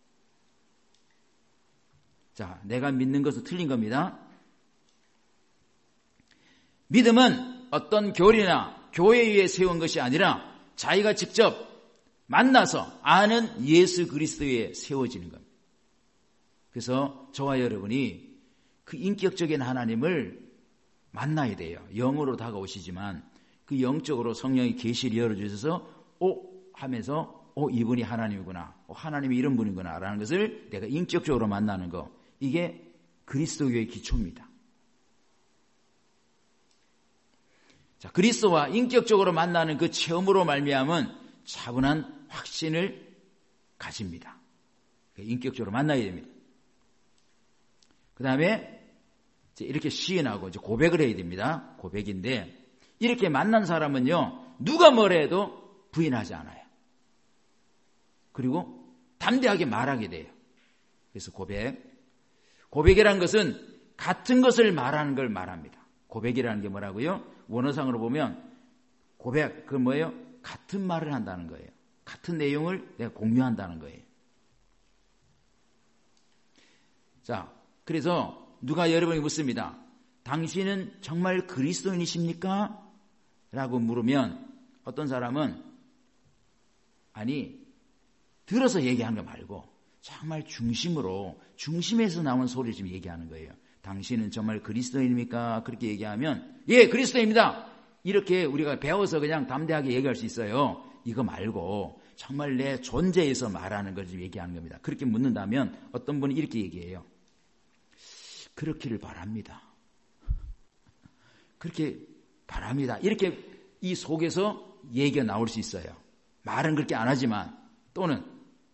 자, 내가 믿는 것은 틀린 겁니다. 믿음은 어떤 교리나 교회 위에 세운 것이 아니라 자기가 직접 만나서 아는 예수 그리스도에 세워지는 겁니다. 그래서 저와 여러분이 그 인격적인 하나님을 만나야 돼요. 영으로 다가오시지만 그 영적으로 성령이 계시를 열어주셔서 하면서 이분이 하나님이구나. 하나님이 이런 분이구나 라는 것을 내가 인격적으로 만나는 거. 이게 그리스도교의 기초입니다. 자, 그리스도와 인격적으로 만나는 그 체험으로 말미암은 차분한 확신을 가집니다. 인격적으로 만나야 됩니다. 그 다음에 이렇게 시인하고 이제 고백을 해야 됩니다. 고백인데 이렇게 만난 사람은요, 누가 뭐라 해도 부인하지 않아요. 그리고 담대하게 말하게 돼요. 그래서 고백이라는 것은 같은 것을 말하는 걸 말합니다. 고백이라는 게 뭐라고요? 원어상으로 보면 고백, 그건 뭐예요? 같은 말을 한다는 거예요. 같은 내용을 내가 공유한다는 거예요. 자, 그래서 누가 여러분이 묻습니다. 당신은 정말 그리스도인이십니까? 라고 물으면 어떤 사람은 아니, 들어서 얘기하는 거 말고 정말 중심에서 나온 소리를 지금 얘기하는 거예요. 당신은 정말 그리스도인입니까? 그렇게 얘기하면 예, 그리스도입니다. 이렇게 우리가 배워서 그냥 담대하게 얘기할 수 있어요. 이거 말고 정말 내 존재에서 말하는 걸 지금 얘기하는 겁니다. 그렇게 묻는다면 어떤 분이 이렇게 얘기해요. 그렇기를 바랍니다. 그렇게 바랍니다. 이렇게 이 속에서 얘기가 나올 수 있어요. 말은 그렇게 안 하지만 또는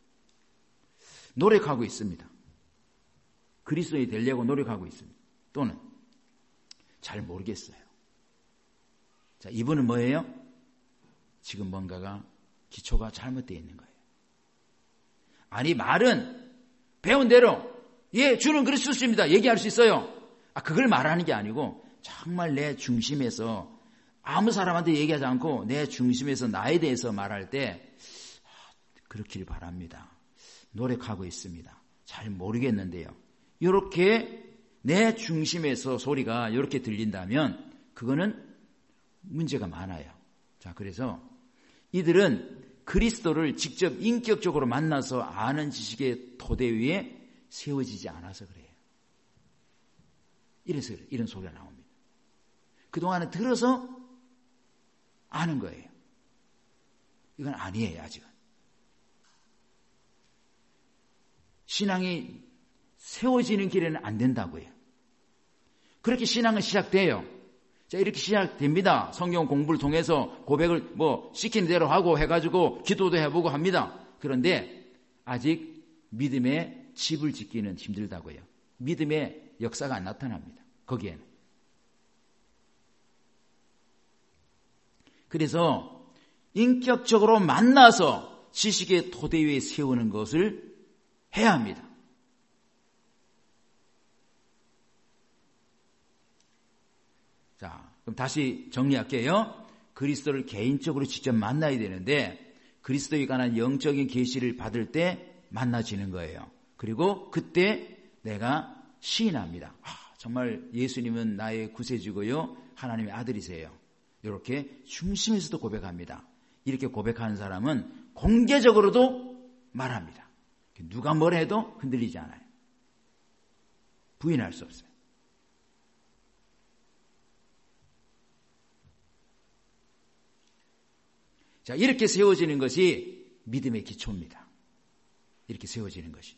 노력하고 있습니다. 그리스도인이 되려고 노력하고 있습니다. 또는 잘 모르겠어요. 자, 이분은 뭐예요? 지금 뭔가가 기초가 잘못되어 있는 거예요. 아니, 말은 배운 대로 예, 주는 그리스도십니다. 얘기할 수 있어요. 그걸 말하는 게 아니고 정말 내 중심에서 아무 사람한테 얘기하지 않고 내 중심에서 나에 대해서 말할 때 그렇길 바랍니다. 노력하고 있습니다. 잘 모르겠는데요. 이렇게 내 중심에서 소리가 이렇게 들린다면 그거는 문제가 많아요. 자, 그래서 이들은 그리스도를 직접 인격적으로 만나서 아는 지식의 토대 위에 세워지지 않아서 그래요. 이래서 이런 소리가 나옵니다. 그동안은 들어서 아는 거예요. 이건 아니에요, 아직은. 신앙이 세워지는 길에는 안 된다고요. 그렇게 신앙은 시작돼요. 자, 이렇게 시작됩니다. 성경 공부를 통해서 고백을 시키는 대로 하고 해가지고 기도도 해보고 합니다. 그런데 아직 믿음의 집을 짓기는 힘들다고요. 믿음의 역사가 안 나타납니다. 거기에는. 그래서 인격적으로 만나서 지식의 토대 위에 세우는 것을 해야 합니다. 자, 그럼 다시 정리할게요. 그리스도를 개인적으로 직접 만나야 되는데 그리스도에 관한 영적인 계시를 받을 때 만나지는 거예요. 그리고 그때 내가 시인합니다. 정말 예수님은 나의 구세주고요. 하나님의 아들이세요. 이렇게 중심에서도 고백합니다. 이렇게 고백하는 사람은 공개적으로도 말합니다. 누가 뭐라 해도 흔들리지 않아요. 부인할 수 없어요. 자, 이렇게 세워지는 것이 믿음의 기초입니다. 이렇게 세워지는 것이.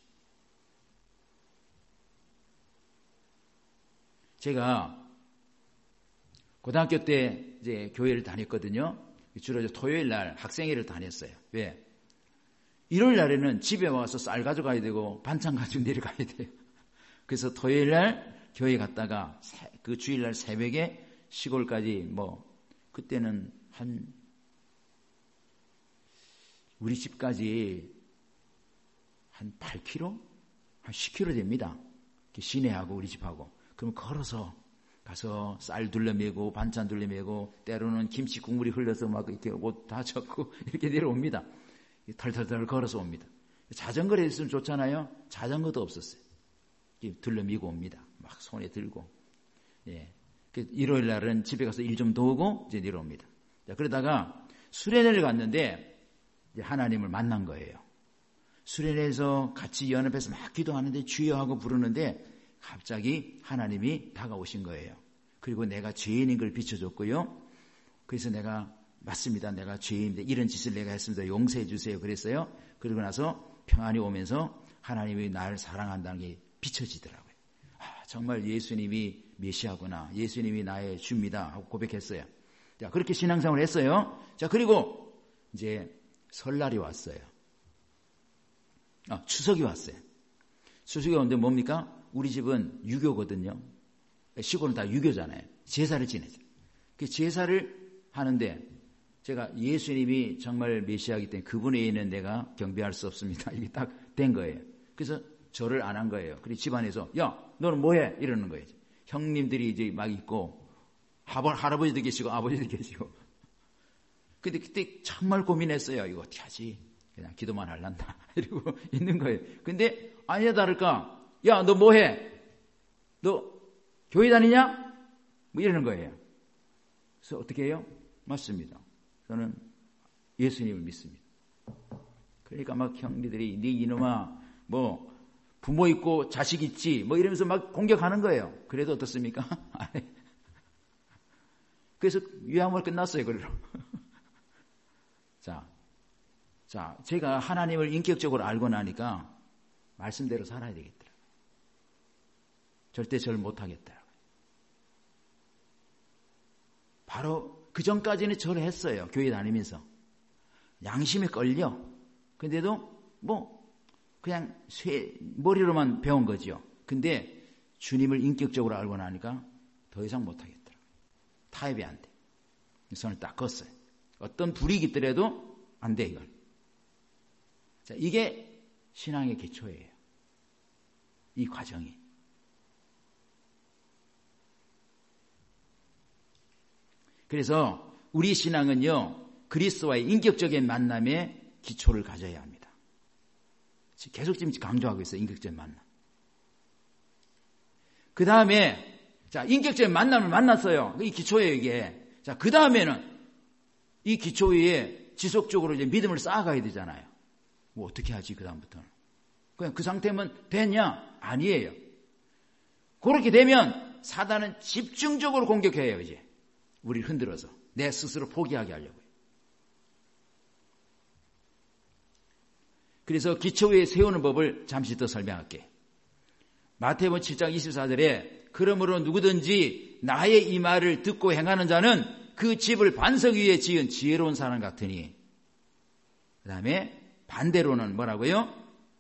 제가 고등학교 때 이제 교회를 다녔거든요. 주로 토요일 날 학생회를 다녔어요. 왜? 일요일 날에는 집에 와서 쌀 가져가야 되고 반찬 가지고 내려가야 돼요. 그래서 토요일 날 교회 갔다가 그 주일 날 새벽에 시골까지 그때는 우리 집까지 한 8km? 한 10km 됩니다. 시내하고 우리 집하고. 그럼 걸어서 가서 쌀 둘러매고 반찬 둘러매고 때로는 김치 국물이 흘러서 막 이렇게 옷 다 젖고 이렇게 내려옵니다. 털털털 걸어서 옵니다. 자전거를 있으면 좋잖아요. 자전거도 없었어요. 둘러매고 옵니다. 막 손에 들고. 예. 일요일 날은 집에 가서 일 좀 도우고 이제 내려옵니다. 자, 그러다가 수련회를 갔는데 이제 하나님을 만난 거예요. 수련회에서 같이 연합해서 막 기도하는데 주여 하고 부르는데 갑자기 하나님이 다가오신 거예요. 그리고 내가 죄인인 걸 비춰줬고요. 그래서 내가 맞습니다. 내가 죄인인데 이런 짓을 내가 했습니다. 용서해 주세요. 그랬어요. 그러고 나서 평안이 오면서 하나님이 나를 사랑한다는 게 비춰지더라고요. 정말 예수님이 메시아구나. 예수님이 나의 주입니다. 하고 고백했어요. 자, 그렇게 신앙생활을 했어요. 자, 그리고 이제 설날이 왔어요. 추석이 왔어요. 추석이 오는데 뭡니까? 우리 집은 유교거든요. 시골은 다 유교잖아요. 제사를 지내죠. 그 제사를 하는데 제가 예수님이 정말 메시아이기 때문에 그분 외에는 내가 경배할 수 없습니다. 이게 딱 된 거예요. 그래서 절을 안 한 거예요. 그리고 집안에서 야, 너는 뭐해? 이러는 거예요. 형님들이 이제 막 있고 할아버지도 계시고 아버지도 계시고. 근데 그때 정말 고민했어요. 이거 어떻게 하지? 그냥 기도만 할란다. 이러고 있는 거예요. 근데 아니야 다를까? 야, 너 뭐해? 너 교회 다니냐? 이러는 거예요. 그래서 어떻게 해요? 맞습니다. 저는 예수님을 믿습니다. 그러니까 막 형님들이 네 이놈아 부모 있고 자식 있지 이러면서 막 공격하는 거예요. 그래도 어떻습니까? 그래서 유야물 끝났어요. 그래로. 자, 제가 하나님을 인격적으로 알고 나니까 말씀대로 살아야 되겠더라고요. 절대 절 못하겠더라고요. 바로 그 전까지는 절을 했어요. 교회 다니면서. 양심에 걸려. 근데도 그냥 머리로만 배운 거죠. 근데 주님을 인격적으로 알고 나니까 더 이상 못하겠더라고요. 타협이 안 돼. 손을 딱 껐어요. 어떤 불이익이 있더라도 안 돼, 이건. 자, 이게 신앙의 기초예요. 이 과정이. 그래서 우리 신앙은요, 그리스도와의 인격적인 만남에 기초를 가져야 합니다. 계속 지금 강조하고 있어요. 인격적인 만남. 그 다음에 자, 인격적인 만남을 만났어요. 이 기초예요, 이게. 자, 그 다음에는 이 기초 위에 지속적으로 이제 믿음을 쌓아가야 되잖아요. 어떻게 하지, 그 다음부터는? 그냥 그 상태면 됐냐? 아니에요. 그렇게 되면 사단은 집중적으로 공격해요, 이제. 우리를 흔들어서. 내 스스로 포기하게 하려고요. 그래서 기초 위에 세우는 법을 잠시 더 설명할게요. 마태복음 7장 24절에 그러므로 누구든지 나의 이 말을 듣고 행하는 자는 그 집을 반석 위에 지은 지혜로운 사람 같으니. 그 다음에 반대로는 뭐라고요?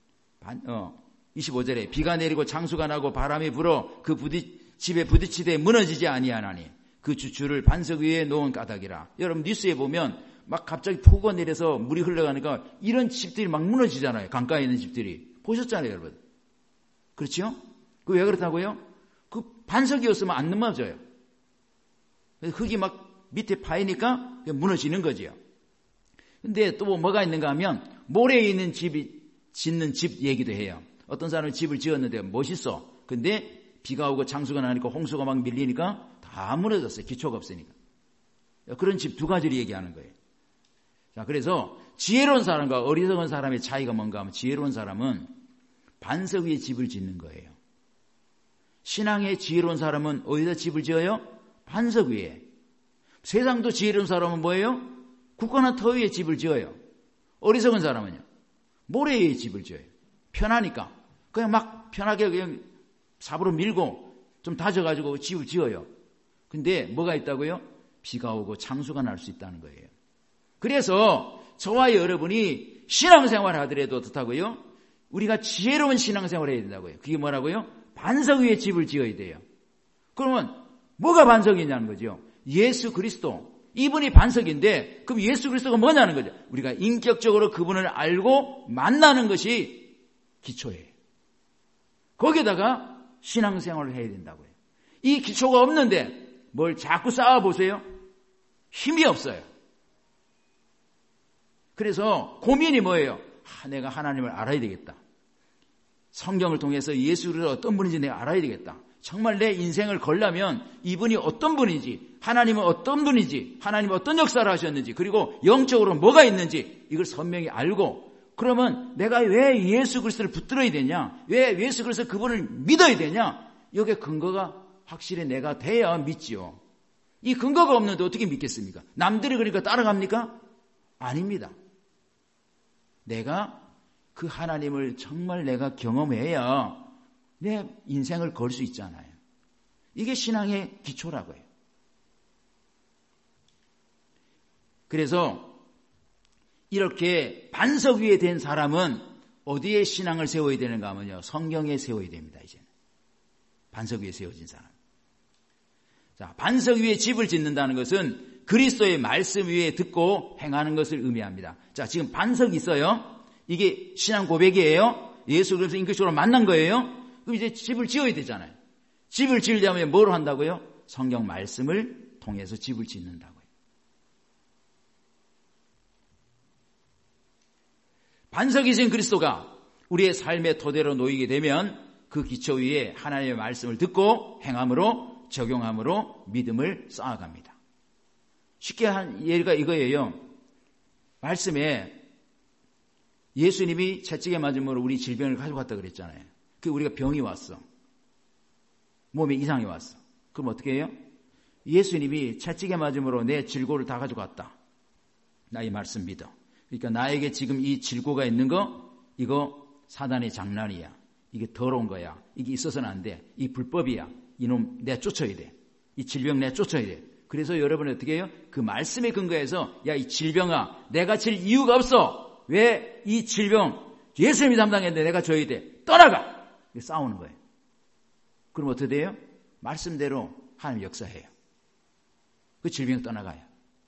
25절에 비가 내리고 장수가 나고 바람이 불어 그 집에 부딪히되 무너지지 아니하나니 그 주추를 반석 위에 놓은 까닭이라. 여러분 뉴스에 보면 막 갑자기 폭우가 내려서 물이 흘러가니까 이런 집들이 막 무너지잖아요. 강가에 있는 집들이. 보셨잖아요, 여러분. 그렇죠? 그 왜 그렇다고요? 그 반석이었으면 안 넘어져요. 흙이 막 밑에 파이니까 무너지는 거지요. 근데 또 뭐가 있는가 하면 모래에 있는 집이 짓는 집 얘기도 해요. 어떤 사람은 집을 지었는데 멋있어. 근데 비가 오고 장수가 나니까 홍수가 막 밀리니까 다 무너졌어요. 기초가 없으니까. 그런 집 두 가지를 얘기하는 거예요. 자, 그래서 지혜로운 사람과 어리석은 사람의 차이가 뭔가 하면 지혜로운 사람은 반석 위에 집을 짓는 거예요. 신앙의 지혜로운 사람은 어디다 집을 지어요? 반석 위에. 세상도 지혜로운 사람은 뭐예요? 굳건한 터 위에 집을 지어요. 어리석은 사람은요? 모래 위에 집을 지어요. 편하니까. 그냥 막 편하게 그냥 삽으로 밀고 좀 다져가지고 집을 지어요. 근데 뭐가 있다고요? 비가 오고 장수가 날 수 있다는 거예요. 그래서 저와 여러분이 신앙생활을 하더라도 어떻다고요? 우리가 지혜로운 신앙생활을 해야 된다고요. 그게 뭐라고요? 반석 위에 집을 지어야 돼요. 그러면 뭐가 반석이냐는 거죠. 예수 그리스도. 이분이 반석인데 그럼 예수 그리스도가 뭐냐는 거죠. 우리가 인격적으로 그분을 알고 만나는 것이 기초예요. 거기에다가 신앙생활을 해야 된다고요. 이 기초가 없는데 뭘 자꾸 쌓아보세요. 힘이 없어요. 그래서 고민이 뭐예요? 내가 하나님을 알아야 되겠다. 성경을 통해서 예수를 어떤 분인지 내가 알아야 되겠다. 정말 내 인생을 걸려면 이분이 어떤 분인지, 하나님은 어떤 분인지, 하나님은 어떤 역사를 하셨는지, 그리고 영적으로 뭐가 있는지 이걸 선명히 알고, 그러면 내가 왜 예수 그리스도를 붙들어야 되냐, 왜 예수 그리스도 그분을 믿어야 되냐, 여기에 근거가 확실히 내가 돼야 믿지요. 이 근거가 없는데 어떻게 믿겠습니까? 남들이 그러니까 따라갑니까? 아닙니다. 내가 그 하나님을 정말 내가 경험해야 내 인생을 걸 수 있잖아요. 이게 신앙의 기초라고요. 그래서 이렇게 반석 위에 된 사람은 어디에 신앙을 세워야 되는가 하면요. 성경에 세워야 됩니다. 이제는. 반석 위에 세워진 사람. 자, 반석 위에 집을 짓는다는 것은 그리스도의 말씀 위에 듣고 행하는 것을 의미합니다. 자, 지금 반석이 있어요. 이게 신앙 고백이에요. 예수 그리스도 인격적으로 만난 거예요. 그럼 이제 집을 지어야 되잖아요. 집을 지으려면 뭘 한다고요? 성경 말씀을 통해서 집을 짓는다고요. 반석이신 그리스도가 우리의 삶의 토대로 놓이게 되면 그 기초 위에 하나님의 말씀을 듣고 행함으로, 적용함으로 믿음을 쌓아갑니다. 쉽게 한 예가 이거예요. 말씀에 예수님이 채찍에 맞음으로 우리 질병을 가져갔다 그랬잖아요. 그 우리가 병이 왔어. 몸에 이상이 왔어. 그럼 어떻게 해요? 예수님이 채찍에 맞음으로 내 질고를 다 가져갔다. 나 이 말씀 믿어. 그러니까 나에게 지금 이 질고가 있는 거, 이거 사단의 장난이야. 이게 더러운 거야. 이게 있어서는 안 돼. 이 불법이야. 이놈 내가 쫓아야 돼. 이 질병 내가 쫓아야 돼. 그래서 여러분은 어떻게 해요? 그 말씀에 근거해서 야, 이 질병아, 내가 질 이유가 없어. 왜 이 질병 예수님이 담당했는데 내가 져야 돼. 떠나가. 싸우는 거예요. 그럼 어떻게 돼요? 말씀대로 하나님 역사해요. 그 질병 떠나가요.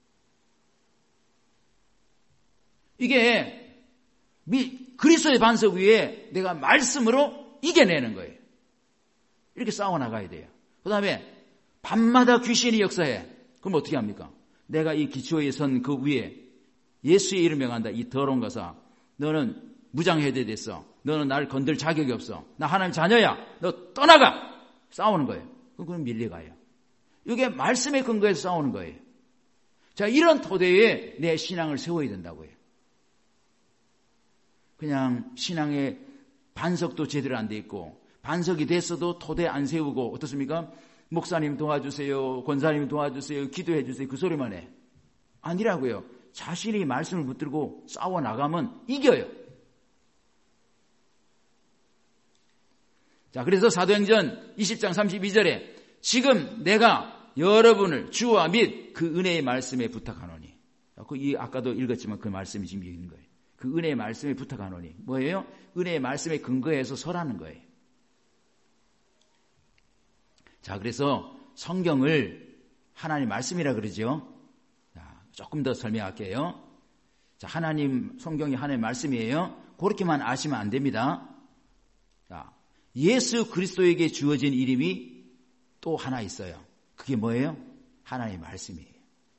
이게 그리스도의 반석 위에 내가 말씀으로 이겨내는 거예요. 이렇게 싸워나가야 돼요. 그 다음에 밤마다 귀신이 역사해. 그럼 어떻게 합니까? 내가 이 기초에 선 그 위에 예수의 이름 명한다. 이 더러운 것아, 너는 무장해제됐어. 너는 나를 건들 자격이 없어. 나 하나님 자녀야. 너 떠나가. 싸우는 거예요. 그럼 밀려가요. 이게 말씀의 근거에서 싸우는 거예요. 자, 이런 토대에 내 신앙을 세워야 된다고요. 그냥 신앙의 반석도 제대로 안 돼 있고 반석이 됐어도 토대 안 세우고 어떻습니까? 목사님 도와주세요. 권사님 도와주세요. 기도해 주세요. 그 소리만 해. 아니라고요. 자신이 말씀을 붙들고 싸워나가면 이겨요. 자, 그래서 사도행전 20장 32절에 지금 내가 여러분을 주와 및 그 은혜의 말씀에 부탁하노니. 아까도 읽었지만 그 말씀이 지금 있는 거예요. 그 은혜의 말씀에 부탁하노니. 뭐예요? 은혜의 말씀에 근거해서 설하는 거예요. 자, 그래서 성경을 하나님 말씀이라 그러죠. 자, 조금 더 설명할게요. 자, 성경이 하나님의 말씀이에요. 그렇게만 아시면 안 됩니다. 자, 예수 그리스도에게 주어진 이름이 또 하나 있어요. 그게 뭐예요? 하나님의 말씀이에요.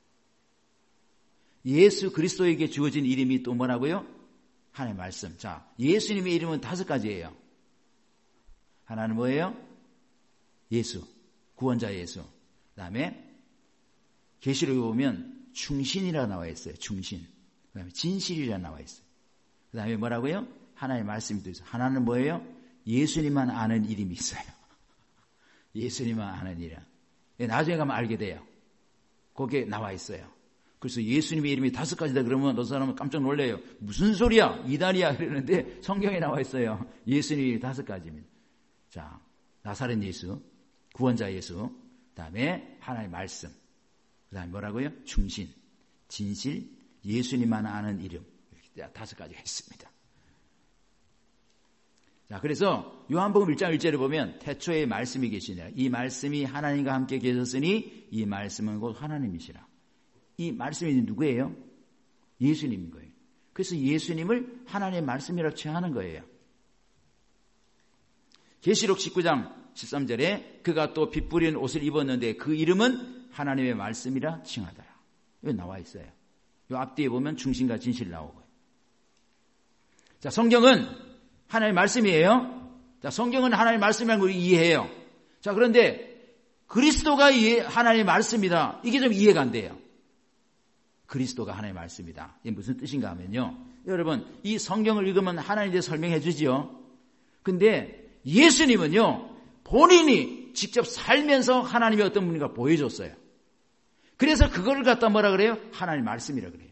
예수 그리스도에게 주어진 이름이 또 뭐라고요? 하나님의 말씀. 자, 예수님의 이름은 5가지예요. 하나는 뭐예요? 예수, 구원자 예수. 그 다음에 계시록에 보면 충신이라 나와 있어요. 충신. 그 다음에 진실이라 나와 있어요. 그 다음에 뭐라고요? 하나님의 말씀이 또 있어요. 하나는 뭐예요? 예수님만 아는 이름이 있어요. 예수님만 아는 이름. 나중에 가면 알게 돼요. 거기에 나와 있어요. 그래서 예수님의 이름이 5가지다 그러면 어떤 사람은 깜짝 놀래요. 무슨 소리야? 이단이야 이러는데 성경에 나와 있어요. 예수님의 이름이 5가지입니다. 자, 나사렛 예수, 구원자 예수, 그 다음에 하나님의 말씀, 그 다음에 뭐라고요? 충신, 진실, 예수님만 아는 이름. 이렇게 5가지가 있습니다. 자, 그래서 요한복음 1장 1절에 보면 태초에 말씀이 계시니라. 이 말씀이 하나님과 함께 계셨으니 이 말씀은 곧 하나님이시라. 이 말씀이 누구예요? 예수님인 거예요. 그래서 예수님을 하나님의 말씀이라고 칭하는 거예요. 계시록 19장 13절에 그가 또 빛 뿌린 옷을 입었는데 그 이름은 하나님의 말씀이라 칭하더라. 여기 나와 있어요. 요 앞뒤에 보면 중심과 진실 나오고요. 자, 성경은 하나님의 말씀이에요. 자, 성경은 하나님의 말씀이라는 걸 이해해요. 자, 그런데 그리스도가 하나님의 말씀이다. 이게 좀 이해가 안 돼요. 그리스도가 하나님의 말씀이다. 이게 무슨 뜻인가 하면요. 여러분, 이 성경을 읽으면 하나님에 대해 설명해 주지요. 근데 예수님은요, 본인이 직접 살면서 하나님이 어떤 분인가 보여줬어요. 그래서 그걸 갖다 뭐라 그래요? 하나님의 말씀이라 그래요.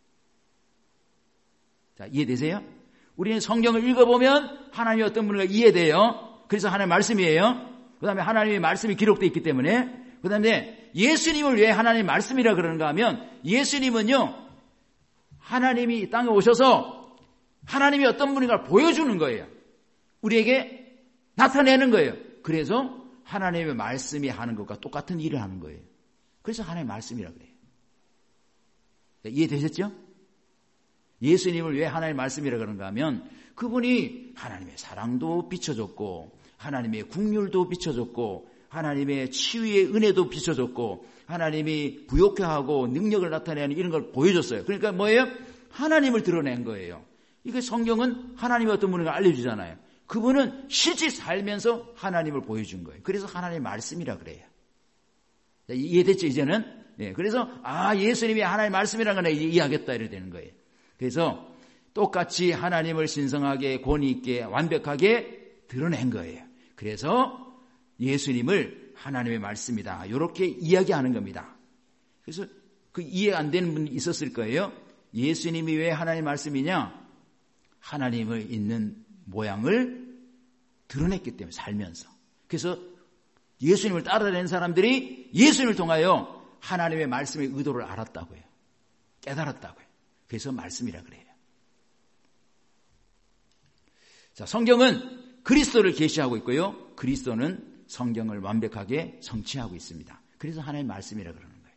자, 이해되세요? 우리는 성경을 읽어보면 하나님이 어떤 분인가 이해돼요. 그래서 하나님의 말씀이에요. 그 다음에 하나님의 말씀이 기록되어 있기 때문에. 그 다음에 예수님을 왜 하나님의 말씀이라 그러는가 하면 예수님은요, 하나님이 이 땅에 오셔서 하나님이 어떤 분인가 보여주는 거예요. 우리에게 나타내는 거예요. 그래서 하나님의 말씀이 하는 것과 똑같은 일을 하는 거예요. 그래서 하나님의 말씀이라 그래요. 이해되셨죠? 예수님을 왜 하나님의 말씀이라 그런가 하면 그분이 하나님의 사랑도 비춰줬고 하나님의 긍휼도 비춰줬고 하나님의 치유의 은혜도 비춰줬고 하나님이 부욕케 하고 능력을 나타내는 이런 걸 보여줬어요. 그러니까 뭐예요? 하나님을 드러낸 거예요. 이게 성경은 하나님이 어떤 분인가 알려주잖아요. 그분은 실제 살면서 하나님을 보여준 거예요. 그래서 하나님의 말씀이라 그래요. 이해됐죠 이제는? 네, 그래서 예수님이 하나님의 말씀이라는 걸 이해하겠다 이래 되는 거예요. 그래서 똑같이 하나님을 신성하게 권위 있게 완벽하게 드러낸 거예요. 그래서 예수님을 하나님의 말씀이다 이렇게 이야기하는 겁니다. 그래서 그 이해 안 되는 분이 있었을 거예요. 예수님이 왜 하나님의 말씀이냐? 하나님을 있는 모양을 드러냈기 때문에 살면서. 그래서 예수님을 따라다니는 사람들이 예수님을 통하여 하나님의 말씀의 의도를 알았다고요. 깨달았다고요. 그래서 말씀이라 그래요. 자, 성경은 그리스도를 계시하고 있고요. 그리스도는 성경을 완벽하게 성취하고 있습니다. 그래서 하나님의 말씀이라 그러는 거예요.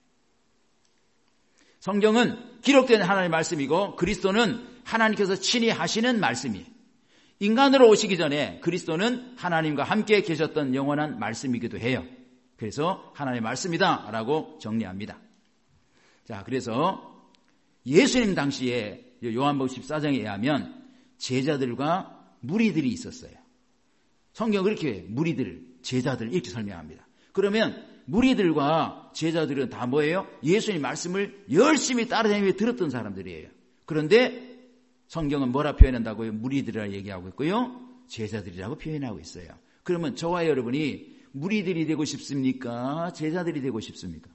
성경은 기록된 하나님의 말씀이고 그리스도는 하나님께서 친히 하시는 말씀이에요. 인간으로 오시기 전에 그리스도는 하나님과 함께 계셨던 영원한 말씀이기도 해요. 그래서 하나님의 말씀이다 라고 정리합니다. 자, 그래서 예수님 당시에 요한복음 14장에 의하면 제자들과 무리들이 있었어요. 성경 그렇게 해요. 무리들, 제자들 이렇게 설명합니다. 그러면 무리들과 제자들은 다 뭐예요? 예수님 말씀을 열심히 따라다니며 들었던 사람들이에요. 그런데 성경은 뭐라 표현한다고요? 무리들이라 얘기하고 있고요. 제자들이라고 표현하고 있어요. 그러면 저와 여러분이 무리들이 되고 싶습니까? 제자들이 되고 싶습니까?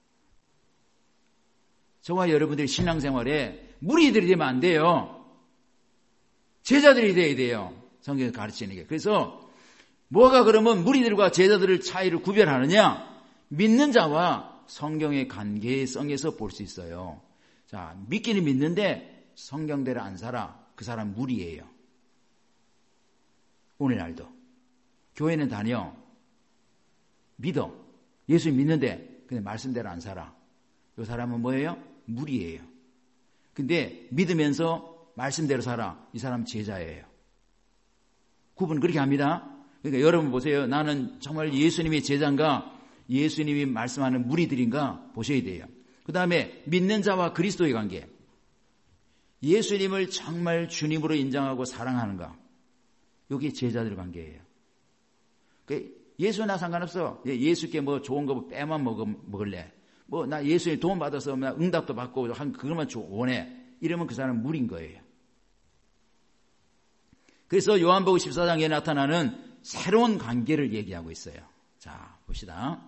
저와 여러분들이 신앙생활에 무리들이 되면 안 돼요. 제자들이 돼야 돼요. 성경에서 가르치는 게. 그래서 뭐가 그러면 무리들과 제자들의 차이를 구별하느냐? 믿는 자와 성경의 관계성에서 볼 수 있어요. 자, 믿기는 믿는데 성경대로 안 살아. 그 사람 무리예요. 오늘날도. 교회는 다녀. 믿어. 예수 믿는데 근데 말씀대로 안 살아. 이 사람은 뭐예요? 무리예요. 근데 믿으면서 말씀대로 살아. 이 사람은 제자예요. 구분 그렇게 합니다. 그러니까 여러분 보세요. 나는 정말 예수님의 제자인가? 예수님이 말씀하는 무리들인가? 보셔야 돼요. 그 다음에 믿는 자와 그리스도의 관계. 예수님을 정말 주님으로 인정하고 사랑하는가? 이게 제자들 관계예요. 예수 나 상관없어. 예수께 뭐 좋은 거 빼만 먹을래. 뭐 나 예수님 도움 받아서 나 응답도 받고 한 그것만 원해. 이러면 그 사람은 무리인 거예요. 그래서 요한복음 14장에 나타나는 새로운 관계를 얘기하고 있어요. 자, 봅시다.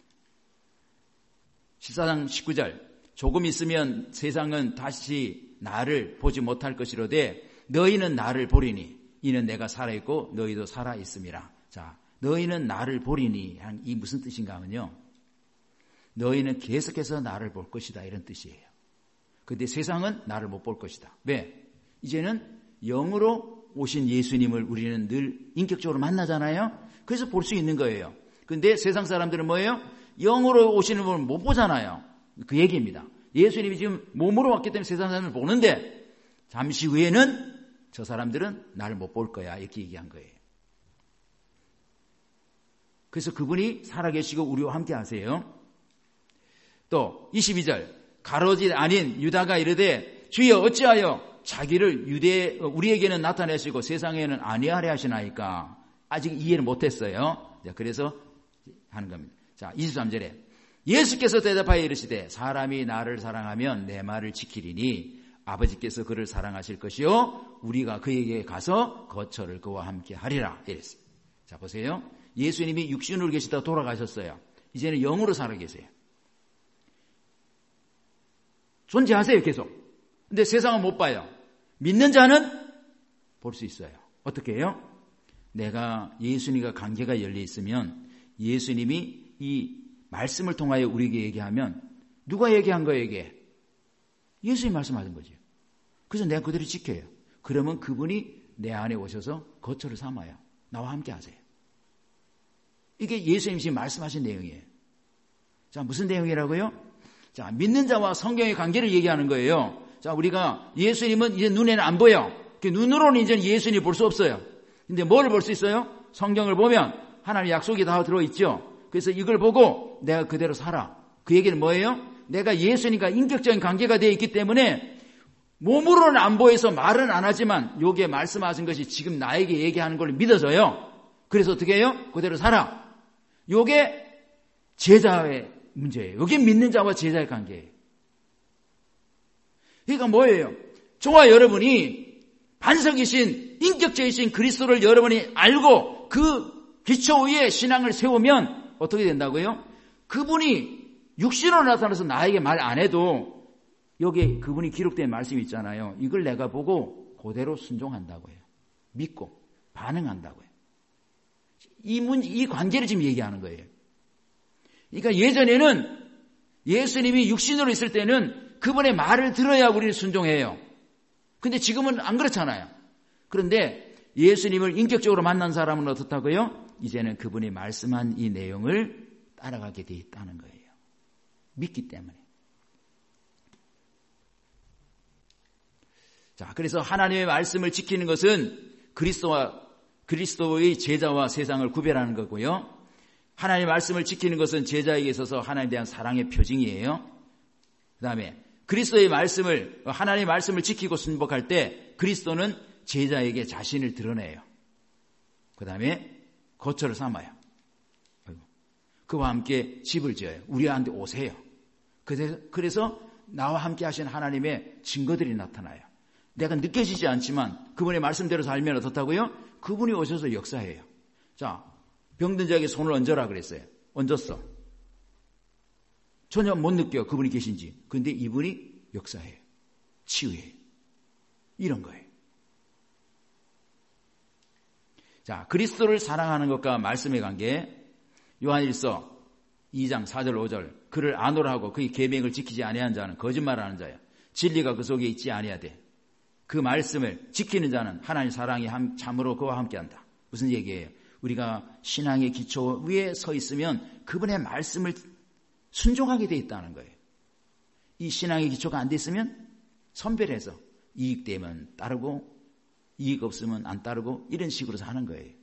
14장 19절. 조금 있으면 세상은 다시 나를 보지 못할 것이로되 너희는 나를 보리니 이는 내가 살아있고 너희도 살아있음이라. 자, 너희는 나를 보리니 이 무슨 뜻인가 하면요. 너희는 계속해서 나를 볼 것이다 이런 뜻이에요. 그런데 세상은 나를 못 볼 것이다. 왜? 이제는 영으로 오신 예수님을 우리는 늘 인격적으로 만나잖아요. 그래서 볼 수 있는 거예요. 그런데 세상 사람들은 뭐예요? 영으로 오시는 분을 못 보잖아요. 그 얘기입니다. 예수님이 지금 몸으로 왔기 때문에 세상 사람을 보는데 잠시 후에는 저 사람들은 나를 못 볼 거야 이렇게 얘기한 거예요. 그래서 그분이 살아계시고 우리와 함께 하세요. 또 22절 가로짓 아닌 유다가 이르되 주여 어찌하여 자기를 우리에게는 나타내시고 세상에는 아니하려 하시나이까. 아직 이해를 못했어요. 그래서 하는 겁니다. 자, 23절에 예수께서 대답하여 이르시되 사람이 나를 사랑하면 내 말을 지키리니 아버지께서 그를 사랑하실 것이요 우리가 그에게 가서 거처를 그와 함께 하리라 이랬습니다. 자, 보세요. 예수님이 육신으로 계시다가 돌아가셨어요. 이제는 영으로 살아 계세요. 존재하세요 계속. 근데 세상은 못 봐요. 믿는 자는 볼 수 있어요. 어떻게 해요? 내가 예수님과 관계가 열려 있으면 예수님이 이 말씀을 통하여 우리에게 얘기하면 누가 얘기한 거예요 이게? 예수님이 말씀하신 거죠. 그래서 내가 그대로 지켜요. 그러면 그분이 내 안에 오셔서 거처를 삼아요. 나와 함께 하세요. 이게 예수님이 지금 말씀하신 내용이에요. 자, 무슨 내용이라고요? 자, 믿는 자와 성경의 관계를 얘기하는 거예요. 자, 우리가 예수님은 이제 눈에는 안 보여. 눈으로는 이제 예수님을 볼 수 없어요. 근데 뭘 볼 수 있어요? 성경을 보면 하나님 약속이 다 들어있죠. 그래서 이걸 보고 내가 그대로 살아. 그 얘기는 뭐예요? 내가 예수님과 인격적인 관계가 되어 있기 때문에 몸으로는 안 보여서 말은 안 하지만 여기에 말씀하신 것이 지금 나에게 얘기하는 걸 믿어져요. 그래서 어떻게 해요? 그대로 살아. 이게 제자의 문제예요. 이게 믿는 자와 제자의 관계예요. 그러니까 뭐예요? 저와 여러분이 반석이신 인격적이신 그리스도를 여러분이 알고 그 기초 위에 신앙을 세우면 어떻게 된다고요? 그분이 육신으로 나타나서 나에게 말 안 해도 여기에 그분이 기록된 말씀이 있잖아요. 이걸 내가 보고 그대로 순종한다고요. 믿고 반응한다고요. 이 관계를 지금 얘기하는 거예요. 그러니까 예전에는 예수님이 육신으로 있을 때는 그분의 말을 들어야 우리는 순종해요. 근데 지금은 안 그렇잖아요. 그런데 예수님을 인격적으로 만난 사람은 어떻다고요? 이제는 그분이 말씀한 이 내용을 따라가게 돼 있다는 거예요. 믿기 때문에. 자, 그래서 하나님의 말씀을 지키는 것은 그리스도의 제자와 세상을 구별하는 거고요. 하나님의 말씀을 지키는 것은 제자에게 있어서 하나님에 대한 사랑의 표징이에요. 그 다음에 하나님의 말씀을 지키고 순복할 때 그리스도는 제자에게 자신을 드러내요. 그 다음에 거처를 삼아요. 그와 함께 집을 지어요. 우리한테 오세요. 그래서 나와 함께 하신 하나님의 증거들이 나타나요. 내가 느껴지지 않지만 그분의 말씀대로 살면 어떻다고요? 그분이 오셔서 역사해요. 자, 병든 자에게 손을 얹어라 그랬어요. 얹었어. 전혀 못 느껴요. 그분이 계신지. 그런데 이분이 역사해요. 치유해요. 이런 거예요. 자, 그리스도를 사랑하는 것과 말씀의 관계. 요한일서 2장 4절 5절. 그를 아노라 하고 그의 계명을 지키지 아니한 자는 거짓말하는 자야. 진리가 그 속에 있지 아니하되 그 말씀을 지키는 자는 하나님 사랑이 참으로 그와 함께한다. 무슨 얘기예요? 우리가 신앙의 기초 위에 서 있으면 그분의 말씀을 순종하게 돼 있다는 거예요. 이 신앙의 기초가 안 돼 있으면 선별해서 이익되면 따르고 이익 없으면 안 따르고 이런 식으로 사는 거예요.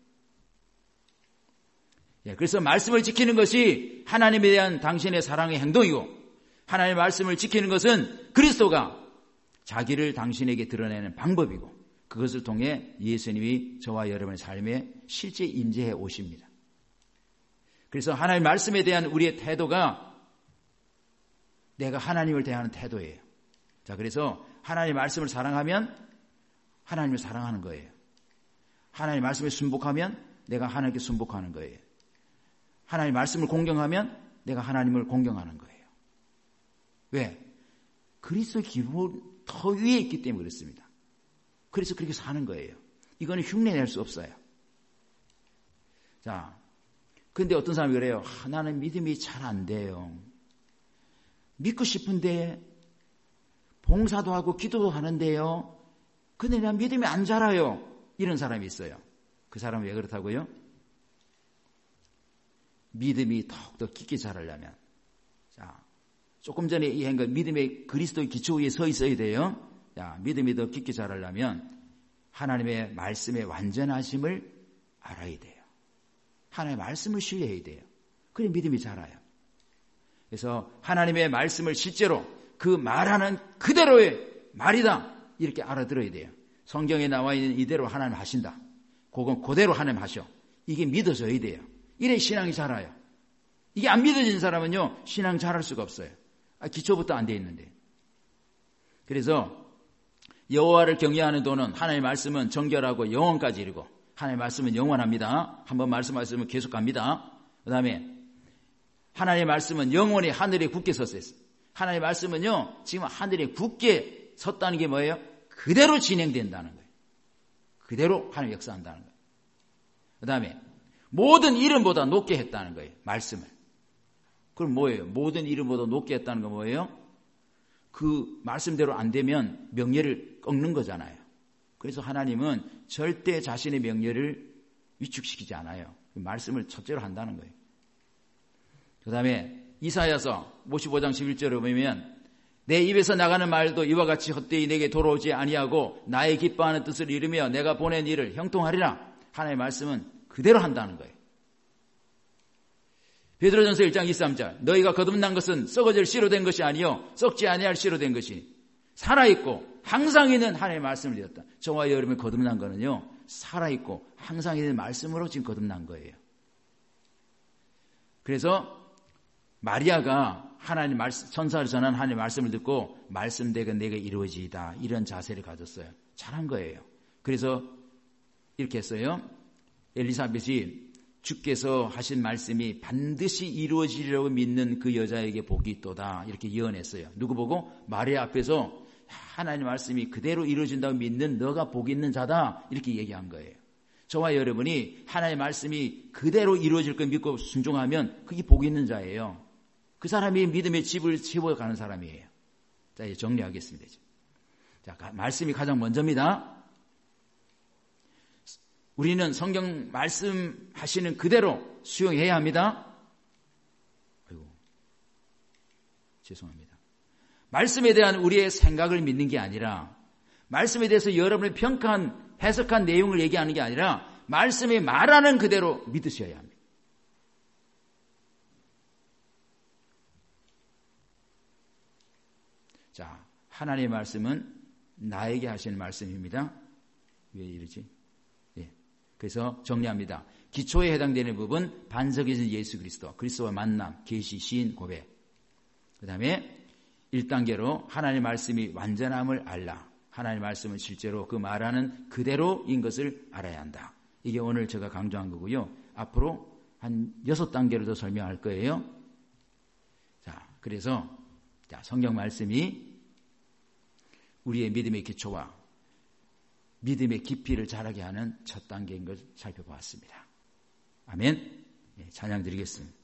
그래서 말씀을 지키는 것이 하나님에 대한 당신의 사랑의 행동이고 하나님의 말씀을 지키는 것은 그리스도가 자기를 당신에게 드러내는 방법이고 그것을 통해 예수님이 저와 여러분의 삶에 실제 임재해 오십니다. 그래서 하나님의 말씀에 대한 우리의 태도가 내가 하나님을 대하는 태도예요. 자, 그래서 하나님의 말씀을 사랑하면 하나님을 사랑하는 거예요. 하나님의 말씀에 순복하면 내가 하나님께 순복하는 거예요. 하나님의 말씀을 공경하면 내가 하나님을 공경하는 거예요. 왜? 그리스도의 기본 더 위에 있기 때문에 그렇습니다. 그래서 그렇게 사는 거예요. 이거는 흉내낼 수 없어요. 자, 근데 어떤 사람이 그래요. 나는 믿음이 잘 안 돼요. 믿고 싶은데 봉사도 하고 기도도 하는데요. 근데 난 믿음이 안 자라요. 이런 사람이 있어요. 그 사람은 왜 그렇다고요? 믿음이 더욱더 깊게 자라려면, 자, 조금 전에 이해한 거 믿음의 그리스도의 기초 위에 서 있어야 돼요. 자, 믿음이 더 깊게 자라려면 하나님의 말씀의 완전하심을 알아야 돼요. 하나님의 말씀을 신뢰해야 돼요. 그래 믿음이 자라요. 그래서 하나님의 말씀을 실제로 그 말하는 그대로의 말이다 이렇게 알아들어야 돼요. 성경에 나와 있는 이대로 하나님 하신다. 그건 그대로 하나님 하셔. 이게 믿어져야 돼요. 이래 신앙이 자라요. 이게 안 믿어지는 사람은요 신앙 자랄 수가 없어요. 기초부터 안 돼 있는데. 그래서 여호와를 경외하는 도는 하나님의 말씀은 정결하고 영원까지 이르고 하나님의 말씀은 영원합니다. 한번 말씀하시면 계속 갑니다. 그 다음에 하나님의 말씀은 영원히 하늘에 굳게 섰어요. 하나님의 말씀은요 지금 하늘에 굳게 섰다는 게 뭐예요? 그대로 진행된다는 거예요. 그대로 하나님 역사한다는 거예요. 그 다음에 모든 이름보다 높게 했다는 거예요. 말씀을. 그럼 뭐예요? 모든 이름보다 높게 했다는 건 뭐예요? 그 말씀대로 안 되면 명예를 꺾는 거잖아요. 그래서 하나님은 절대 자신의 명예를 위축시키지 않아요. 말씀을 첫째로 한다는 거예요. 그 다음에 이사야서 55장 11절에 보면 내 입에서 나가는 말도 이와 같이 헛되이 내게 돌아오지 아니하고 나의 기뻐하는 뜻을 이루며 내가 보낸 일을 형통하리라. 하나님의 말씀은 그대로 한다는 거예요. 베드로전서 1장 23절 너희가 거듭난 것은 썩어질 씨로 된 것이 아니요 썩지 아니할 씨로 된 것이 살아있고 항상 있는 하나님의 말씀을 드렸다. 저와 여러분이 거듭난 거는요 살아있고 항상 있는 말씀으로 지금 거듭난 거예요. 그래서 마리아가 하나님 말씀, 천사를 전한 하나님의 말씀을 듣고 말씀대가 내게 이루어지이다 이런 자세를 가졌어요. 잘한 거예요. 그래서 이렇게 했어요. 엘리사벳이 주께서 하신 말씀이 반드시 이루어지리라고 믿는 그 여자에게 복이 있도다 이렇게 예언했어요. 누구 보고? 마리아 앞에서 하나님 말씀이 그대로 이루어진다고 믿는 너가 복 있는 자다 이렇게 얘기한 거예요. 저와 여러분이 하나님의 말씀이 그대로 이루어질 걸 믿고 순종하면 그게 복 있는 자예요. 그 사람이 믿음의 집을 세워가는 사람이에요. 자, 이제 정리하겠습니다. 자, 말씀이 가장 먼저입니다. 우리는 성경 말씀하시는 그대로 수용해야 합니다. 아이고, 죄송합니다. 말씀에 대한 우리의 생각을 믿는 게 아니라 말씀에 대해서 여러분의 평가한 해석한 내용을 얘기하는 게 아니라 말씀이 말하는 그대로 믿으셔야 합니다. 자, 하나님의 말씀은 나에게 하시는 말씀입니다. 왜 이러지? 예. 그래서 정리합니다. 기초에 해당되는 부분 반석이신 예수 그리스도, 그리스도와 만남, 계시, 시인, 고백. 그 다음에 1단계로 하나님의 말씀이 완전함을 알라. 하나님의 말씀은 실제로 그 말하는 그대로인 것을 알아야 한다. 이게 오늘 제가 강조한 거고요. 앞으로 한 6단계로 더 설명할 거예요. 자, 그래서 성경 말씀이 우리의 믿음의 기초와 믿음의 깊이를 자라게 하는 첫 단계인 걸 살펴보았습니다. 아멘. 찬양 드리겠습니다.